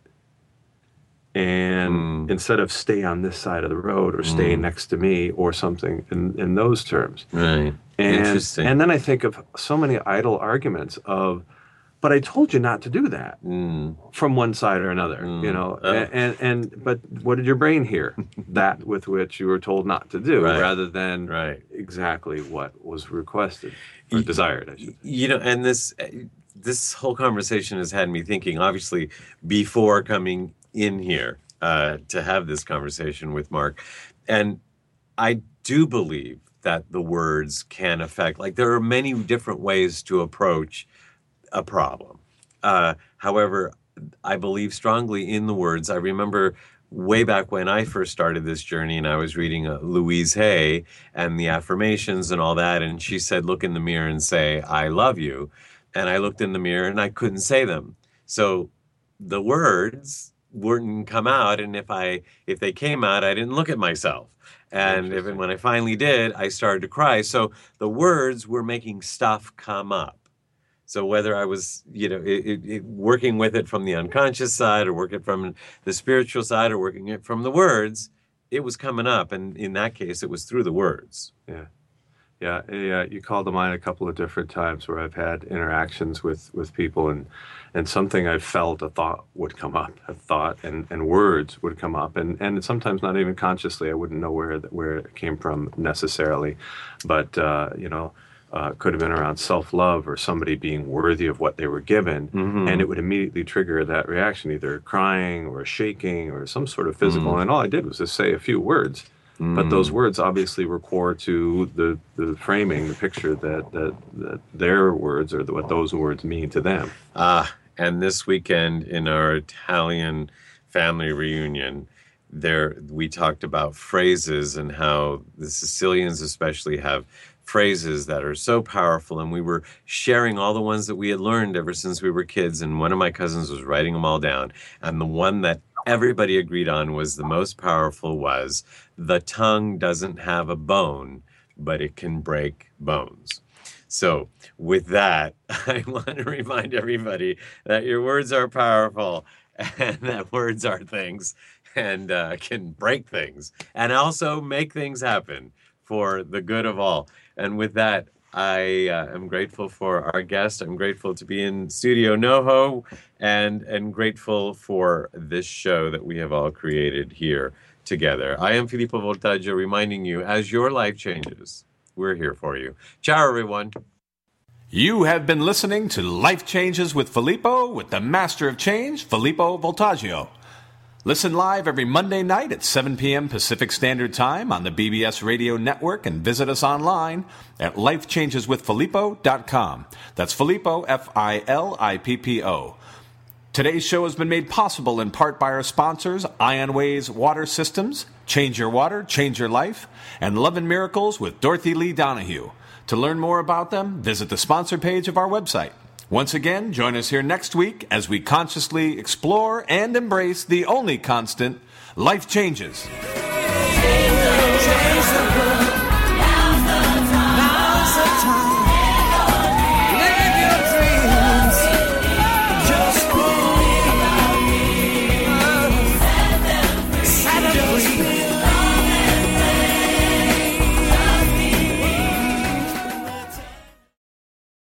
Speaker 7: And mm. instead of stay on this side of the road or stay mm. next to me or something in, in those terms.
Speaker 3: Right.
Speaker 7: And,
Speaker 3: Interesting.
Speaker 7: And then I think of so many idle arguments of, but I told you not to do that
Speaker 3: mm.
Speaker 7: from one side or another, mm. you know, oh. and, and, and, but what did your brain hear? That with which you were told not to do
Speaker 3: right.
Speaker 7: rather than
Speaker 3: right.
Speaker 7: exactly what was requested or you, desired, I should say.
Speaker 3: You know, and this, this whole conversation has had me thinking, obviously, before coming in here uh, to have this conversation with Mark. And I do believe that the words can affect, like there are many different ways to approach a problem. Uh, however, I believe strongly in the words. I remember way back when I first started this journey and I was reading uh, Louise Hay and the affirmations and all that. And she said, look in the mirror and say, I love you. And I looked in the mirror and I couldn't say them. So the words wouldn't come out. And if I, if they came out, I didn't look at myself. And if, when I finally did, I started to cry. So the words were making stuff come up. So whether I was, you know, it, it, it, working with it from the unconscious side or working from the spiritual side or working it from the words, it was coming up. And in that case, it was through the words.
Speaker 7: Yeah. Yeah. Yeah. You called to mind a couple of different times where I've had interactions with, with people and, and something I felt, a thought would come up, a thought and, and words would come up. And, and sometimes not even consciously, I wouldn't know where, where it came from necessarily. But, uh, you know, Uh, could have been around self-love or somebody being worthy of what they were given, mm-hmm. and it would immediately trigger that reaction, either crying or shaking or some sort of physical. Mm. And all I did was just say a few words, mm. but those words obviously were core to the, the framing, the picture that, that, that their words or the, what those words mean to them.
Speaker 3: Ah, and this weekend in our Italian family reunion, there we talked about phrases and how the Sicilians especially have phrases that are so powerful, and we were sharing all the ones that we had learned ever since we were kids, and one of my cousins was writing them all down, and the one that everybody agreed on was the most powerful was, the tongue doesn't have a bone, but it can break bones. So with that, I want to remind everybody that your words are powerful, and that words are things, and uh, can break things, and also make things happen for the good of all. And with that, I uh, am grateful for our guest. I'm grateful to be in Studio NoHo, and, and grateful for this show that we have all created here together. I am Filippo Voltaggio, reminding you, as your life changes, we're here for you. Ciao, everyone.
Speaker 2: You have been listening to Life Changes with Filippo, with the Master of Change, Filippo Voltaggio. Listen live every Monday night at seven p.m. Pacific Standard Time on the B B S Radio Network, and visit us online at life changes with filippo dot com. That's Filippo, F I L I P P O. Today's show has been made possible in part by our sponsors, Ionways Water Systems, Change Your Water, Change Your Life, and Love and Miracles with Dorothy Lee Donahue. To learn more about them, visit the sponsor page of our website. Once again, join us here next week as we consciously explore and embrace the only constant, life changes.
Speaker 1: Change the world.